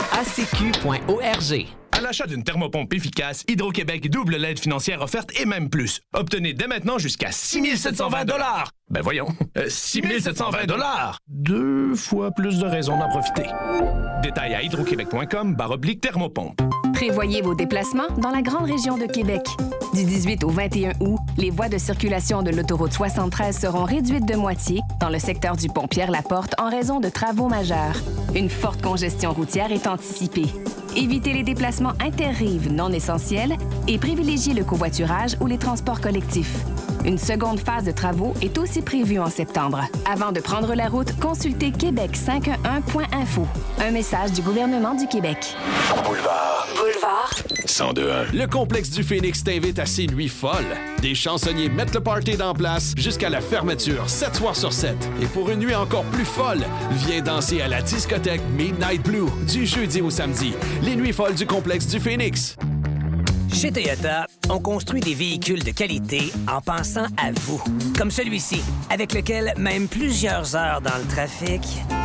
acq.org. À l'achat d'une thermopompe efficace, Hydro-Québec double l'aide financière offerte et même plus. Obtenez dès maintenant jusqu'à 6 720 $. Ben voyons, 6 720 $. 2 fois plus de raisons d'en profiter. Détails à hydroquebec.com/thermopompe. Prévoyez vos déplacements dans la grande région de Québec. Du 18 au 21 août, les voies de circulation de l'autoroute 73 seront réduites de moitié dans le secteur du pont Pierre-Laporte en raison de travaux majeurs. Une forte congestion routière est anticipée. Évitez les déplacements interrives non essentiels et privilégiez le covoiturage ou les transports collectifs. Une seconde phase de travaux est aussi prévue en septembre. Avant de prendre la route, consultez québec511.info. Un message du gouvernement du Québec. Boulevard 102.1. Le complexe du Phénix t'invite à ses nuits folles. Des chansonniers mettent le party en place jusqu'à la fermeture, 7 soirs sur 7. Et pour une nuit encore plus folle, viens danser à la discothèque Midnight Blue du jeudi au samedi. Les nuits folles du complexe du Phénix. Chez Toyota, on construit des véhicules de qualité en pensant à vous. Comme celui-ci, avec lequel même plusieurs heures dans le trafic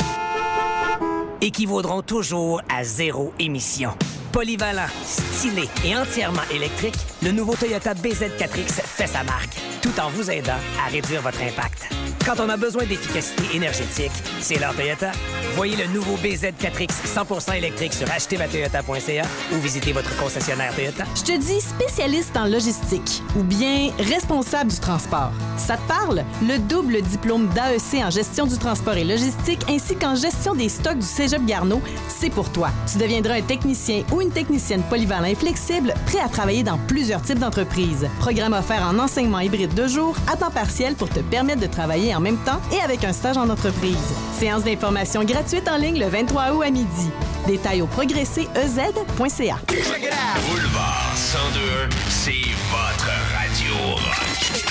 équivaudront toujours à 0 émission. Polyvalent, stylé et entièrement électrique, le nouveau Toyota BZ4X fait sa marque, tout en vous aidant à réduire votre impact. Quand on a besoin d'efficacité énergétique, c'est l'heure Toyota. Voyez le nouveau BZ4X 100% électrique sur achetermatoyota.ca ou visitez votre concessionnaire Toyota. Je te dis spécialiste en logistique ou bien responsable du transport. Ça te parle? Le double diplôme d'AEC en gestion du transport et logistique ainsi qu'en gestion des stocks du Cégep Garneau, c'est pour toi. Tu deviendras un technicien ou une technicienne polyvalent et flexible, prêt à travailler dans plusieurs types d'entreprises. Programme offert en enseignement hybride de jour, à temps partiel pour te permettre de travailler en même temps et avec un stage en entreprise. Séance d'information gratuite en ligne le 23 août à midi. Détails au progresser-ez.ca. Boulevard 102.1, c'est votre radio rock.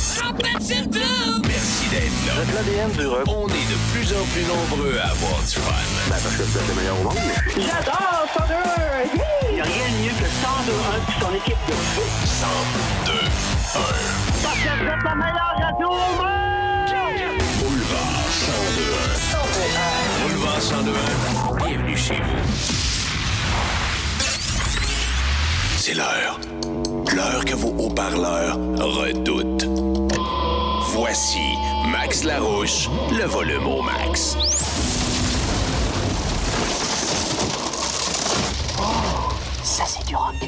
Merci d'être là. L'ADN du rock. On est de plus en plus nombreux à avoir du fun. Parce que vous êtes les meilleurs au monde. J'adore 102.1. Il n'y a rien de mieux que 102.1 puis son équipe de feu. 102.1. Parce que vous êtes la meilleure radio au monde. Boulevard 102.1. Boulevard 102.1. Bienvenue chez vous. C'est l'heure. L'heure que vos haut-parleurs redoutent. Voici Max Larouche, le volume au max. Oh, ça c'est du rock.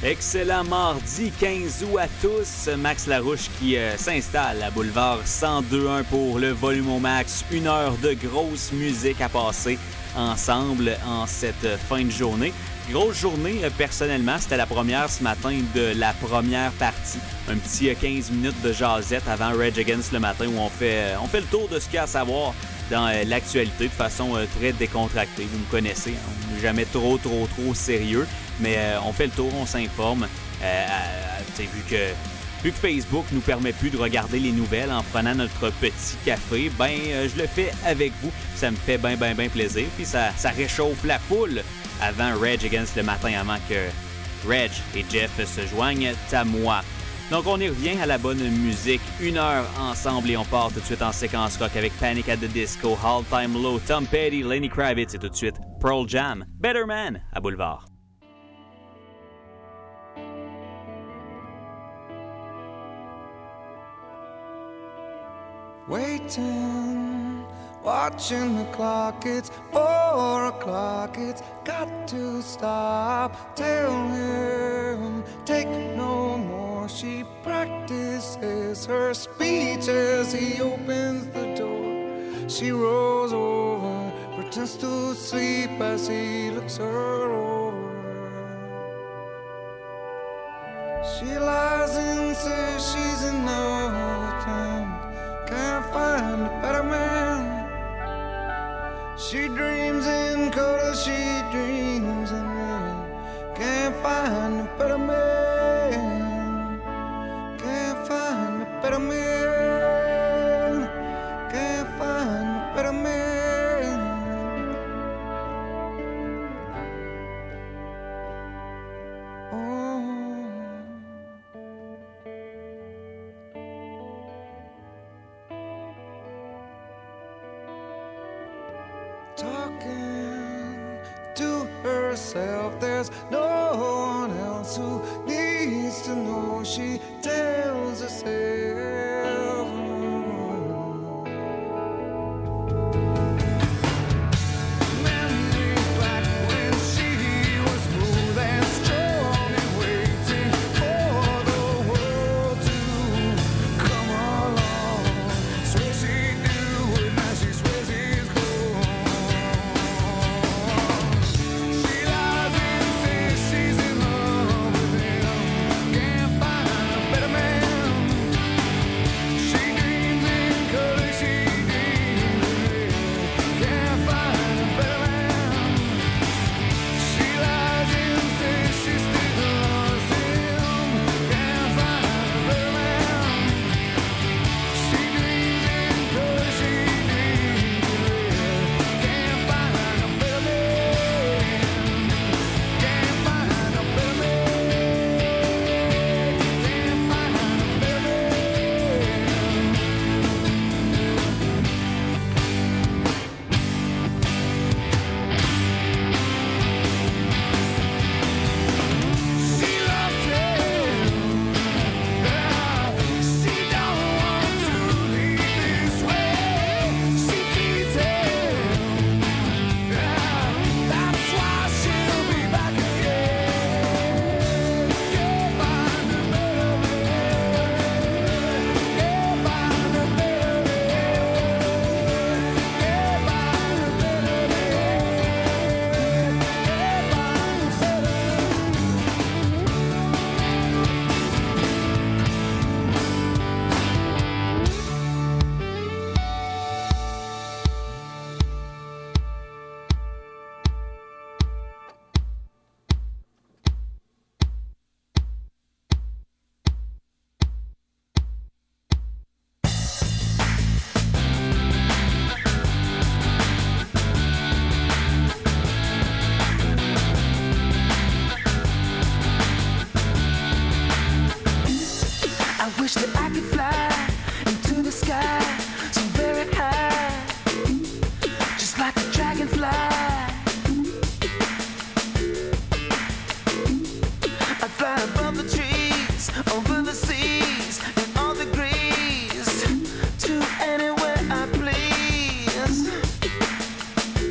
Excellent mardi 15 août à tous. Max Larouche qui s'installe à Boulevard 102.1 pour le volume au max. 1 heure de grosse musique à passer ensemble en cette fin de journée. Grosse journée, personnellement, c'était la première ce matin de la première partie. Un petit 15 minutes de jasette avant Rage Against le matin où on fait le tour de ce qu'il y a à savoir dans l'actualité de façon très décontractée. Vous me connaissez, hein? On n'est jamais trop sérieux, mais on fait le tour, on s'informe. Vu que Facebook nous permet plus de regarder les nouvelles en prenant notre petit café, je le fais avec vous. Ça me fait bien plaisir. Puis ça réchauffe la foule avant Rage Against le matin, avant que Reg et Jeff se joignent à moi. Donc, on y revient à la bonne musique. 1 heure ensemble et on part tout de suite en séquence rock avec Panic at the Disco, All Time Low, Tom Petty, Lenny Kravitz et tout de suite Pearl Jam, Better Man à Boulevard. Waiting, watching the clock, it's 4 o'clock, it's got to stop. Tell him, take no more. She practices her speech as he opens the door. She rolls over, pretends to sleep as he looks her over. She lies and says she's in love with him. Can't find a better man. She dreams in color, she dreams in red. Can't find a better man. Can't find a better man. Can't find a better man. Oh. Talking to herself, there's no one else who needs to know. She tells herself memories back when she was smooth and strong and waiting for the world to come along. Swear she'd do it, now she swears he's gone. She lies and says she's in love with him. Can't find a better man.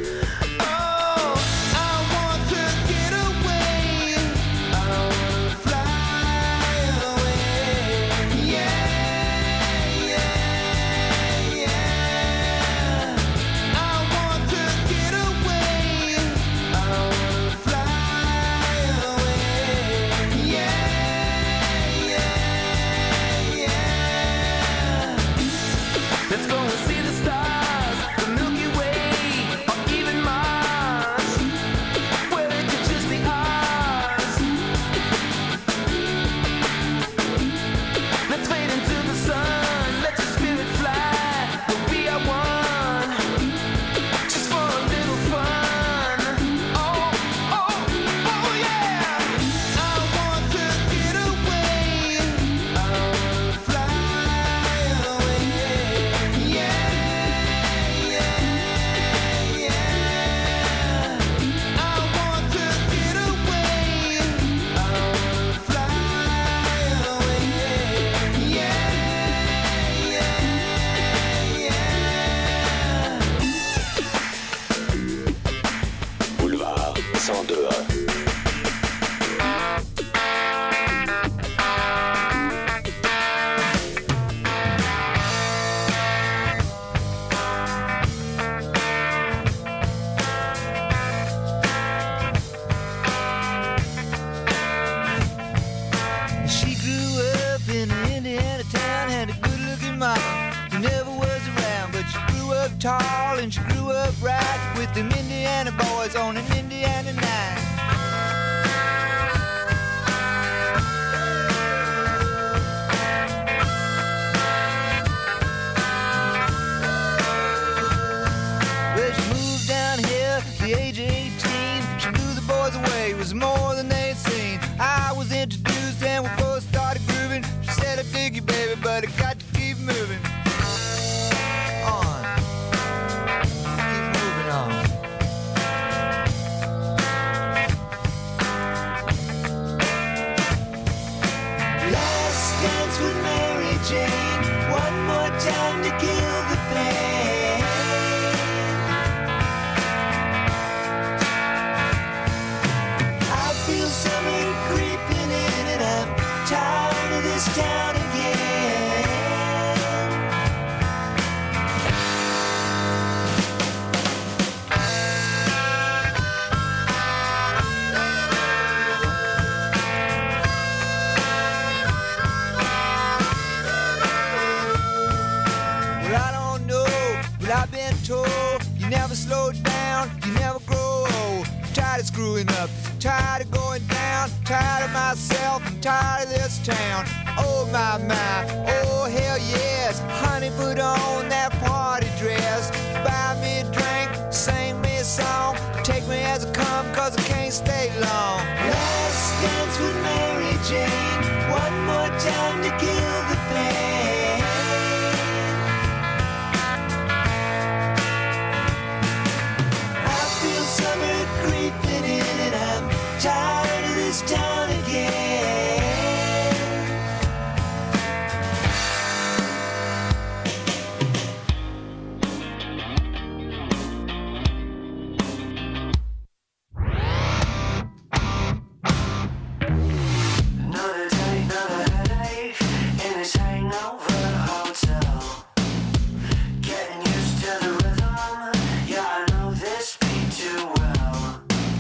fly. tall and she grew up right with them Indiana boys on an Indiana night. Well, she moved down here at the age of 18. She blew the boys away, it was more than they'd seen. I was introduced and we both started grooving. She said, I dig you, baby, but I got to keep moving. Jane, one more time to kill the pain. I feel summer creeping in and I'm tired of this town again. I've been told you never slow down, you never grow old. I'm tired of screwing up, tired of going down, tired of myself, I'm tired of this town. Oh my, oh hell yes. Honey, put on that party dress, buy me a drink, sing me a song, take me as I come, cause I can't stay long. Last dance with Mary Jane, one more time to kill the pain. Summer creeping in and I'm tired of this town again. Another day, another headache in this hangover hotel. Getting used to the rhythm, yeah, I know this beat too well.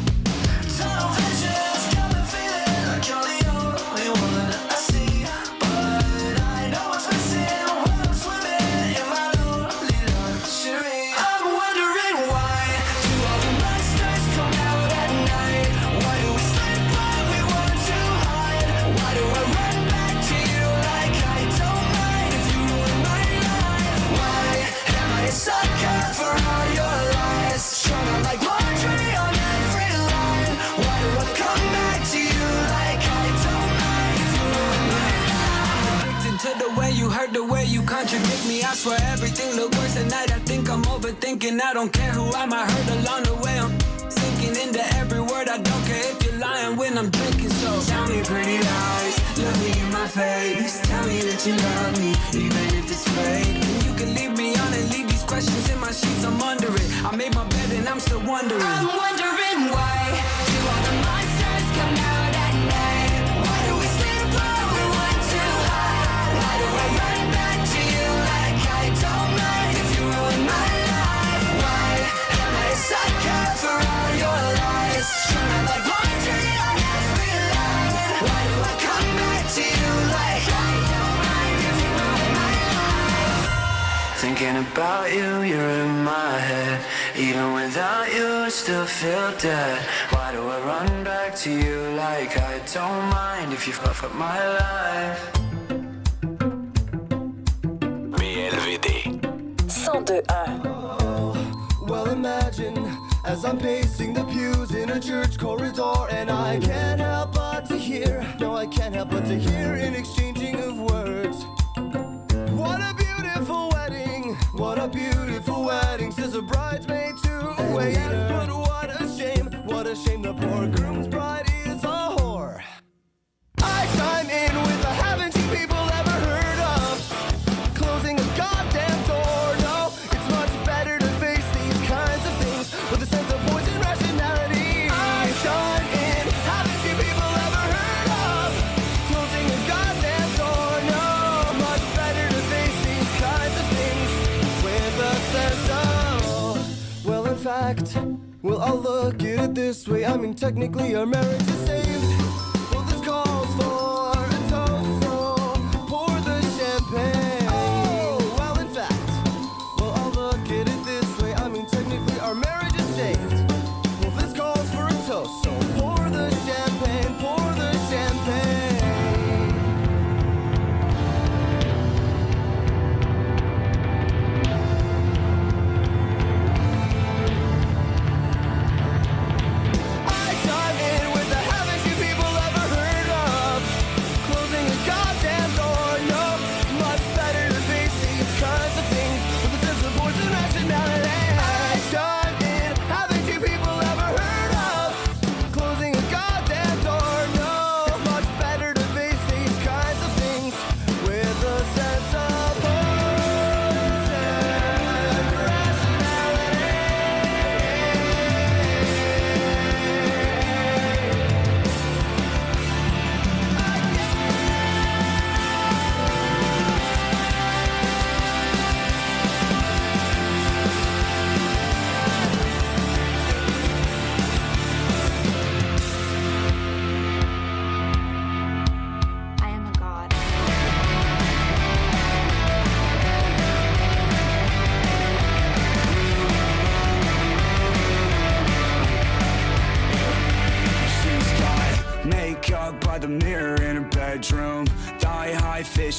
Tunnel vision's got me feeling like you're the only one I see, but I know what's missing when I'm swimming in my lonely luxury. I'm wondering why do all the monsters come out at night? Why do we sleep when we want to hide? Why do I run back to you like I don't mind if you ruin my life? Why am I a sucker for all your lies? Strung out like laundry on every line. Why do I come back to you like I don't mind if you ruin my life? Addicted to the way you hurt, the way you contradict me. I swear everything look worse at night. I think I'm overthinking. I don't care who I might hurt along the way. I'm sinking into every word. I don't care if you're lying when I'm drinking. So tell me pretty lies, look me in my face. Tell me that you love me, even if it's fake. And you can leave me on and leave these questions in my sheets. I'm under it. I made my bed and I'm still wondering. I'm wondering why do all the monsters come out at night? Why do we sleep when we want to hide? Why do I run back to you like I don't mind if you ruin my life? Why am I a sucker for all your lies? Strung out like laundry on every line. Why do I come back to you like I don't mind if you ruin my life? Thinking about you, you're in my head. Even without you, I still feel dead. Why do I run back to you like I don't mind if you fuck up my life? VLVD 102.1. Well, imagine as I'm pacing the pews in a church corridor, and I can't help but to hear, no, I can't help but to hear an exchanging of words. What a beautiful wedding, what a beautiful wedding, says a bridesmaid to a waiter. Yes, but what a shame, the poor groom's bride is a whore. I chime in with a haven't you people ever heard of closing a goddamn door? No, it's much better to face these kinds of things with a sense of poise and rationality. I chime in, haven't you people ever heard of closing a goddamn door? No, it's much better to face these kinds of things with a sense of, well, in fact, well, I'll look at it this way. I mean, technically our marriage is saved. Well, this calls for a toast, so pour the champagne. Oh, well, in fact, well, I'll look at it this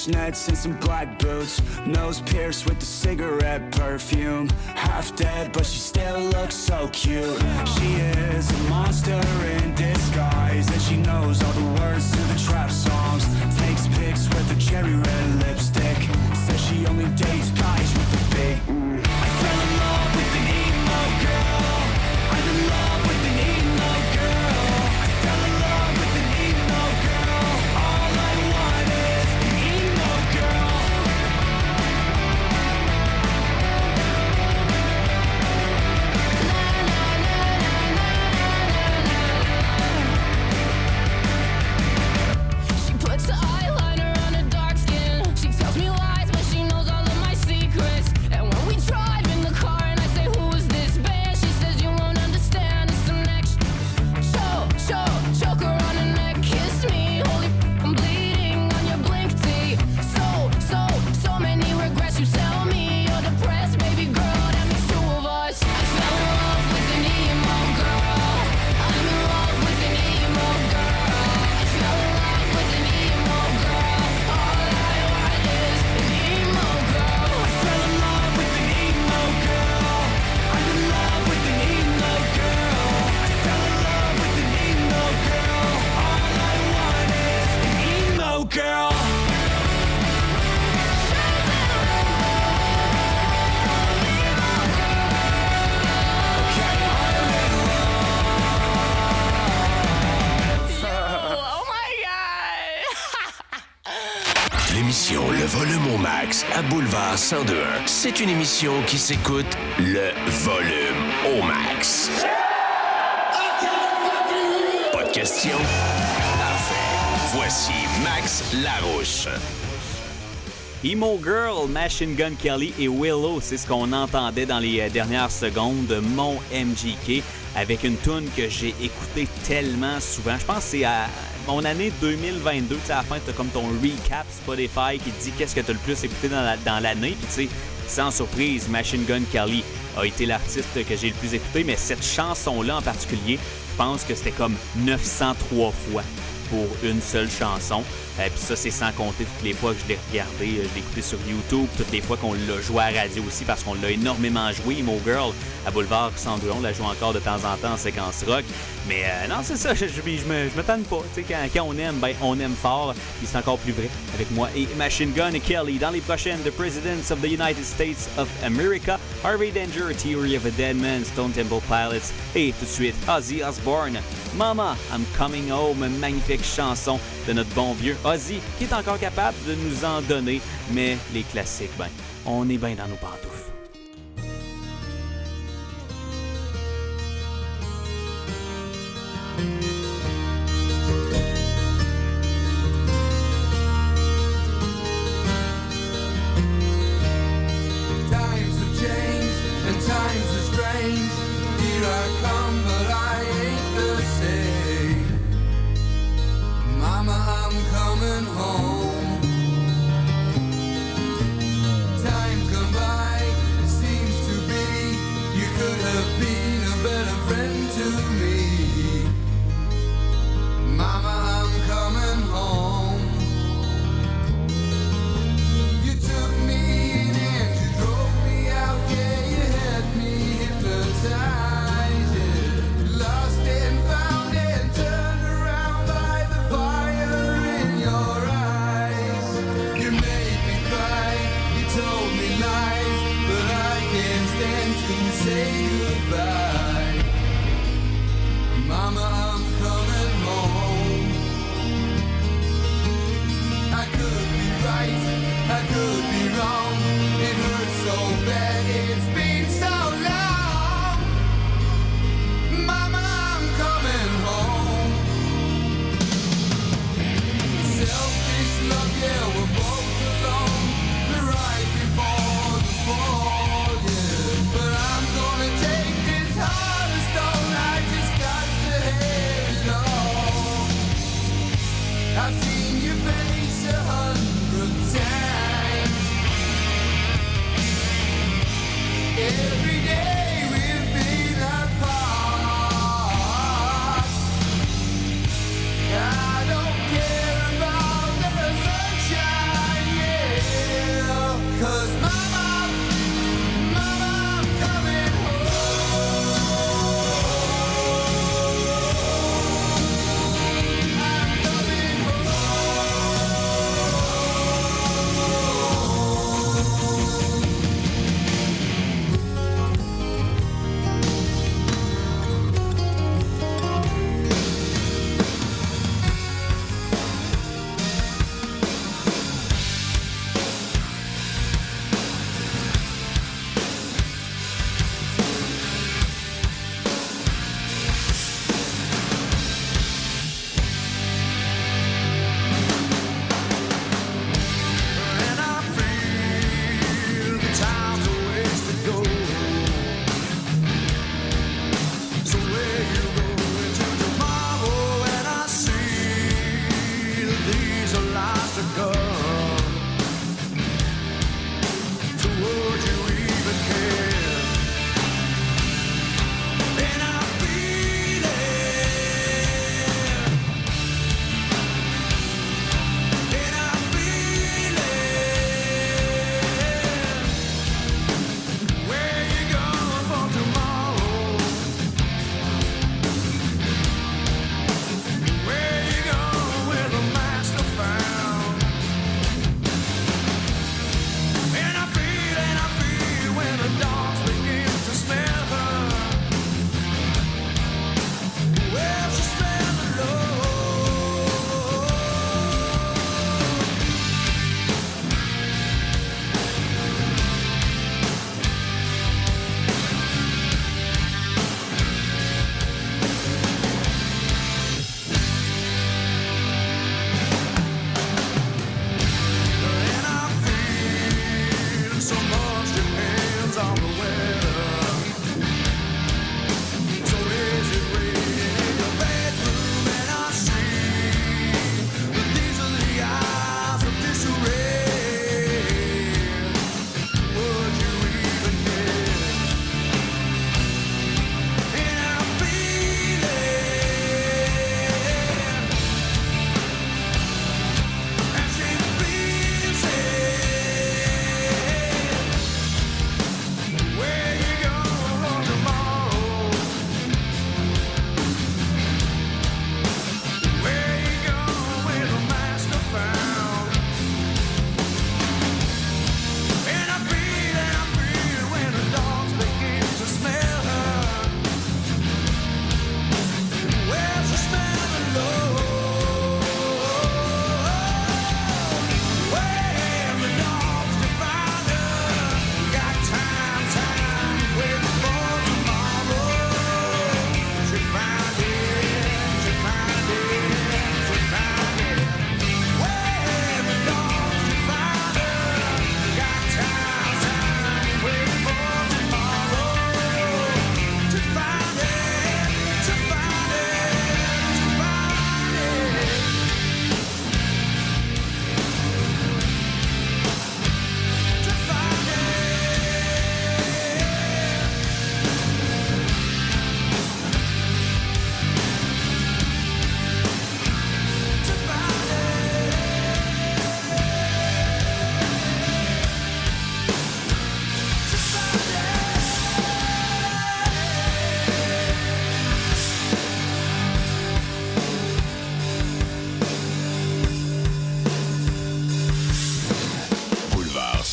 fishnets and some black boots, nose pierced with the cigarette perfume. Half dead, but she still looks so cute. She is a monster in disguise, and she knows all the words to the trap songs. Takes pics with a cherry red lipstick, says she only dates guys with the big I fell in love with an emo girl. I'm in love with an emo girl. I fell in love with an emo girl. All I want is an emo girl. She puts the eyeliner on her dark skin. She tells me lies, but she knows all of my secrets. And when we drive in the car and I say, who is this band? She says, you won't understand, it's the next choke her on her neck, kiss me. Holy I'm bleeding on your blink tee. So many regrets. You tell me you're depressed, baby girl, that makes two of us. I fell in love with an emo girl. I'm in love with an emo girl. I fell in love with an emo girl. All I want is an emo girl. I fell in love with an emo girl. I'm in love with an emo girl. I fell in love with an emo girl. All I want is an emo girl. L'émission Le Volume au Max à Boulevard 102.1. C'est une émission qui s'écoute le volume au max. Pas de questions? Parfait. Voici Max Larouche. Emo Girl, Machine Gun Kelly et Willow, c'est ce qu'on entendait dans les dernières secondes de mon MGK avec une tune que j'ai écoutée tellement souvent. Je pense que c'est à mon année 2022, tu sais, à la fin, tu as comme ton recap Spotify qui te dit qu'est-ce que tu as le plus écouté dans l'année. Puis tu sais, sans surprise, Machine Gun Kelly a été l'artiste que j'ai le plus écouté, mais cette chanson-là en particulier, je pense que c'était comme 903 fois pour une seule chanson. Puis ça, c'est sans compter toutes les fois que je l'ai regardé, je l'ai écouté sur YouTube, toutes les fois qu'on l'a joué à la radio aussi, parce qu'on l'a énormément joué. Emo Girl, à Boulevard 102, on la joue encore de temps en temps en séquence rock. Mais non, c'est ça, je me tanne pas. Tu sais, quand on aime, ben on aime fort. Puis c'est encore plus vrai avec moi et Machine Gun Kelly. Dans les prochaines, The Presidents of the United States of America, Harvey Danger, Theory of a Dead Man, Stone Temple Pilots, et tout de suite, Ozzy Osbourne, Mama, I'm Coming Home, une magnifique chanson de notre bon vieux Ozzy, qui est encore capable de nous en donner. Mais les classiques, ben, on est bien dans nos pantoufles. Times have changed and times are strange. Here I come, but I ain't the same. Mama, I'm coming home. Time's gone by, it seems to be. You could have been a better friend to me. Mama, I'm coming home. You took me in and you drove me out. Yeah, you had me hypnotized. Yeah. Lost and found and turned around by the fire in your eyes. You made me cry, you told me lies, but I can't stand to say goodbye. Mama, I'm coming home. I could be right, I could be wrong. It hurts so bad, it's been so long. Mama, I'm coming home. Selfish love, yeah, we're both alone. We're right before the fall, yeah. But I'm gonna take this heart of stone. I just got to have it all. I've seen your face 100 times.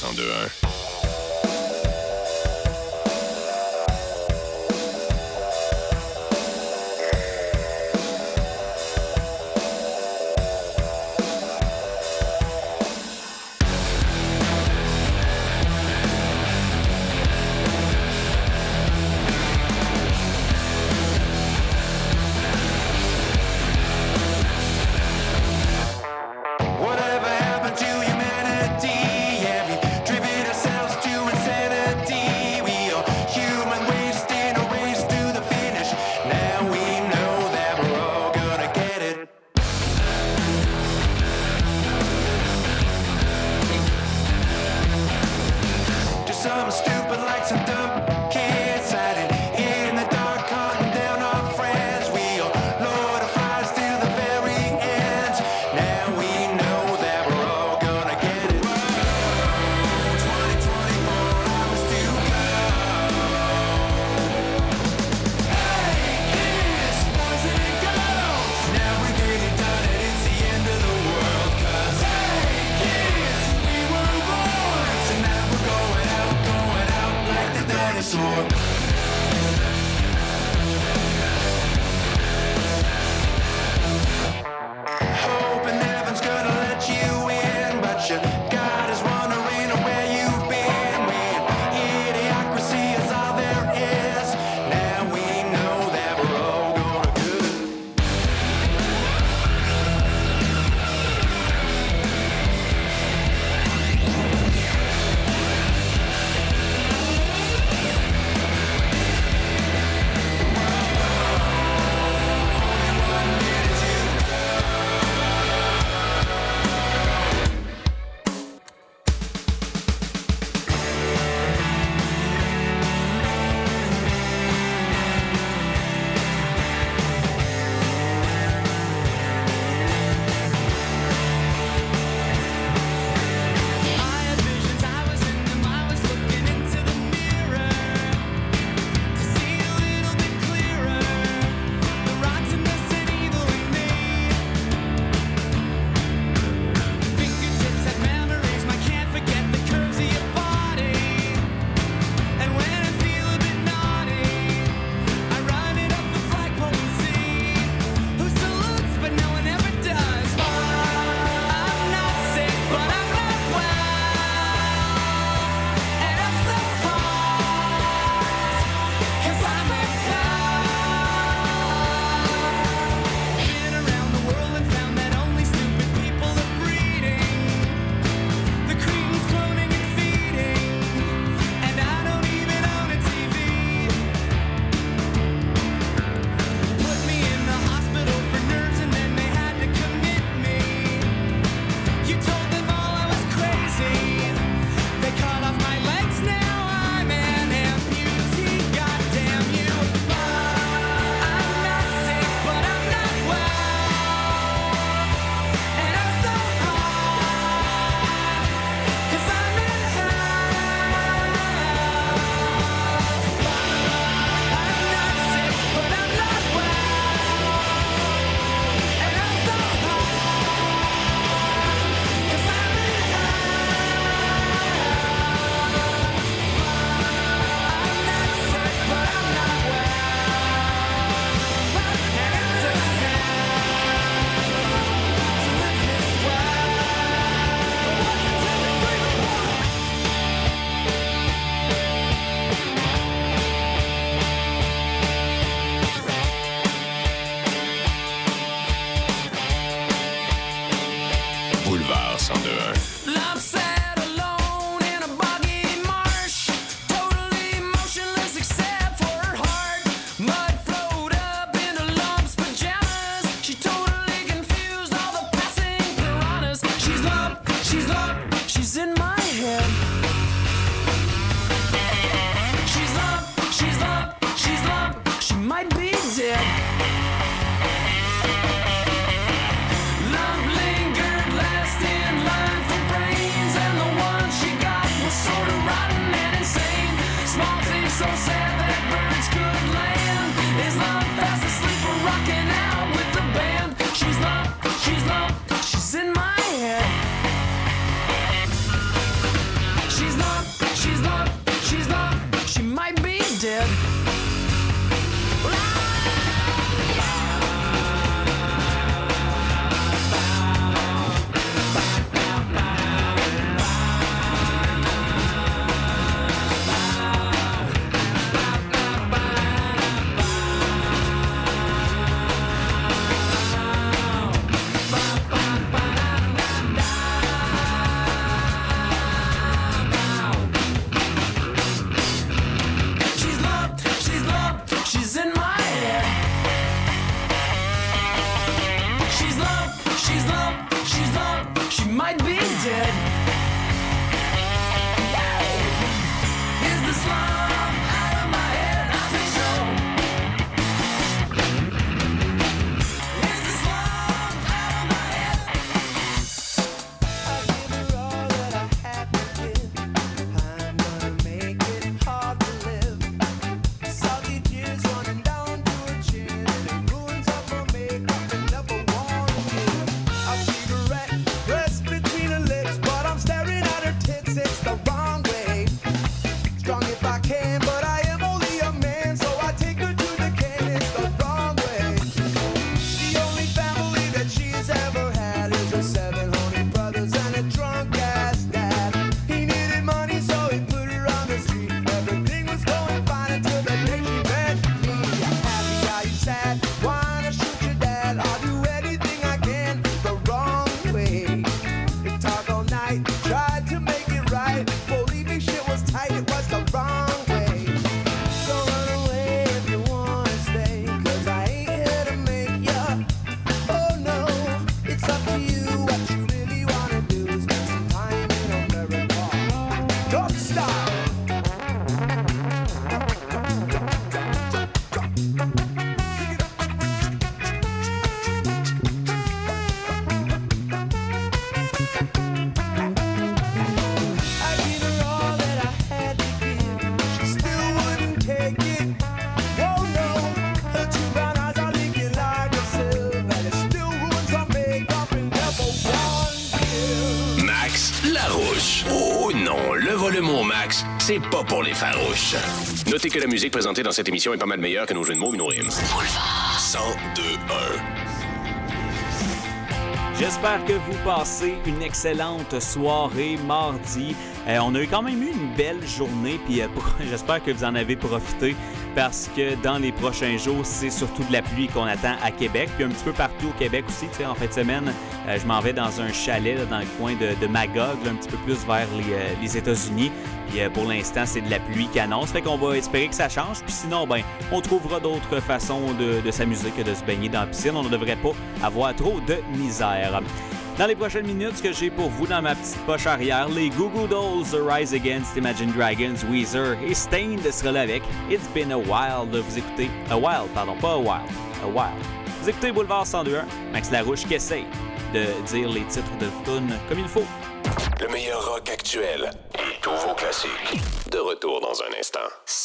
102.1. Whatever happened to humanity? Yeah, we've driven ourselves to insanity. We are human waste in a race to the finish. Now we know that we're all gonna get it. Just something stupid like some dumb kids hiding in the dark, hunting down our friends. We are Lord of Flies till the very end. Now we know that we're all gonna get it. Whoa, 2024 hours to go. Hey kids, boys and girls, now we've really done it. It's the end of the world. 'Cause hey kids, we were born, so now we're going out like the dinosaur. Hoping heaven's gonna let you in, but your God is wondering where you've been. When idiocracy is all there is, now we know that we're all gonna do it. right. Believing shit was tight, it was the wrong way. Don't run away if you wanna stay, 'cause I ain't here to make ya. Oh no, it's up to you. What you really wanna do is spend some time in America. Don't stop. Max Larouche. Oh non, le volume au max, c'est pas pour les farouches. Notez que la musique présentée dans cette émission est pas mal meilleure que nos jeux de mots et nos rimes. Boulevard 102.1. J'espère que vous passez une excellente soirée mardi. On a quand même eu une belle journée, puis j'espère que vous en avez profité parce que dans les prochains jours, c'est surtout de la pluie qu'on attend à Québec, puis un petit peu partout au Québec aussi. Tu sais, en fin de semaine, je m'en vais dans un chalet là, dans le coin de Magog, là, un petit peu plus vers les États-Unis. Puis pour l'instant, c'est de la pluie qui annonce. Fait qu'on va espérer que ça change. Puis sinon, ben, on trouvera d'autres façons de s'amuser que de se baigner dans la piscine. On ne devrait pas avoir trop de misère. Dans les prochaines minutes, ce que j'ai pour vous dans ma petite poche arrière, les Goo Goo Dolls, The Rise Against, Imagine Dragons, Weezer et Staind sera là avec It's Been a While de vous écouter. A while, pardon, pas a while. A while. Vous écoutez Boulevard 102.1, Max Larouche qui essaye de dire les titres de tunes comme il faut. Le meilleur rock actuel et tous vos classiques. De retour dans un instant.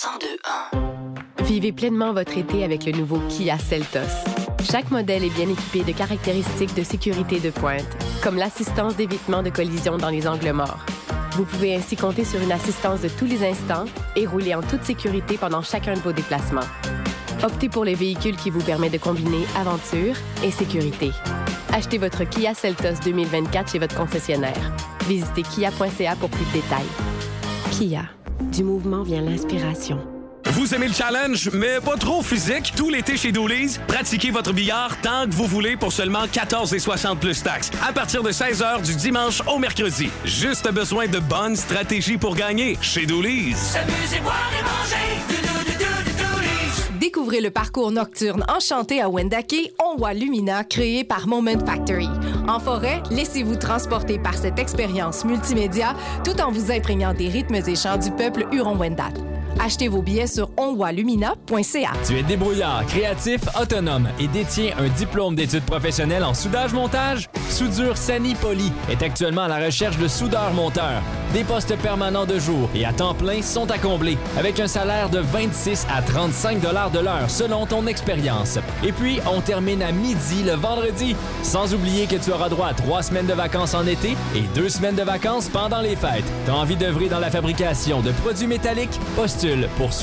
102.1. Vivez pleinement votre été avec le nouveau Kia Seltos. Chaque modèle est bien équipé de caractéristiques de sécurité de pointe, comme l'assistance d'évitement de collision dans les angles morts. Vous pouvez ainsi compter sur une assistance de tous les instants et rouler en toute sécurité pendant chacun de vos déplacements. Optez pour les véhicules qui vous permettent de combiner aventure et sécurité. Achetez votre Kia Seltos 2024 chez votre concessionnaire. Visitez kia.ca pour plus de détails. Kia. Du mouvement vient l'inspiration. Vous aimez le challenge, mais pas trop physique? Tout l'été chez Dooley's, pratiquez votre billard tant que vous voulez pour seulement 14,60 plus taxes. À partir de 16h du dimanche au mercredi. Juste besoin de bonnes stratégies pour gagner. Chez Dooley's. S'amuser, boire et manger. Découvrez le parcours nocturne enchanté à Wendake, Onwa Lumina, créé par Moment Factory. En forêt, laissez-vous transporter par cette expérience multimédia tout en vous imprégnant des rythmes et chants du peuple Huron-Wendat. Achetez vos billets sur onwalumina.ca. Tu es débrouillard, créatif, autonome et détiens un diplôme d'études professionnelles en soudage-montage? Soudure Sani Poly est actuellement à la recherche de soudeurs-monteurs. Des postes permanents de jour et à temps plein sont à combler, avec un salaire de 26 à 35 $ de l'heure selon ton expérience. Et puis, on termine à midi le vendredi. Sans oublier que tu auras droit à 3 semaines de vacances en été et 2 semaines de vacances pendant les fêtes. T'as envie d'œuvrer dans la fabrication de produits métalliques? Postule pour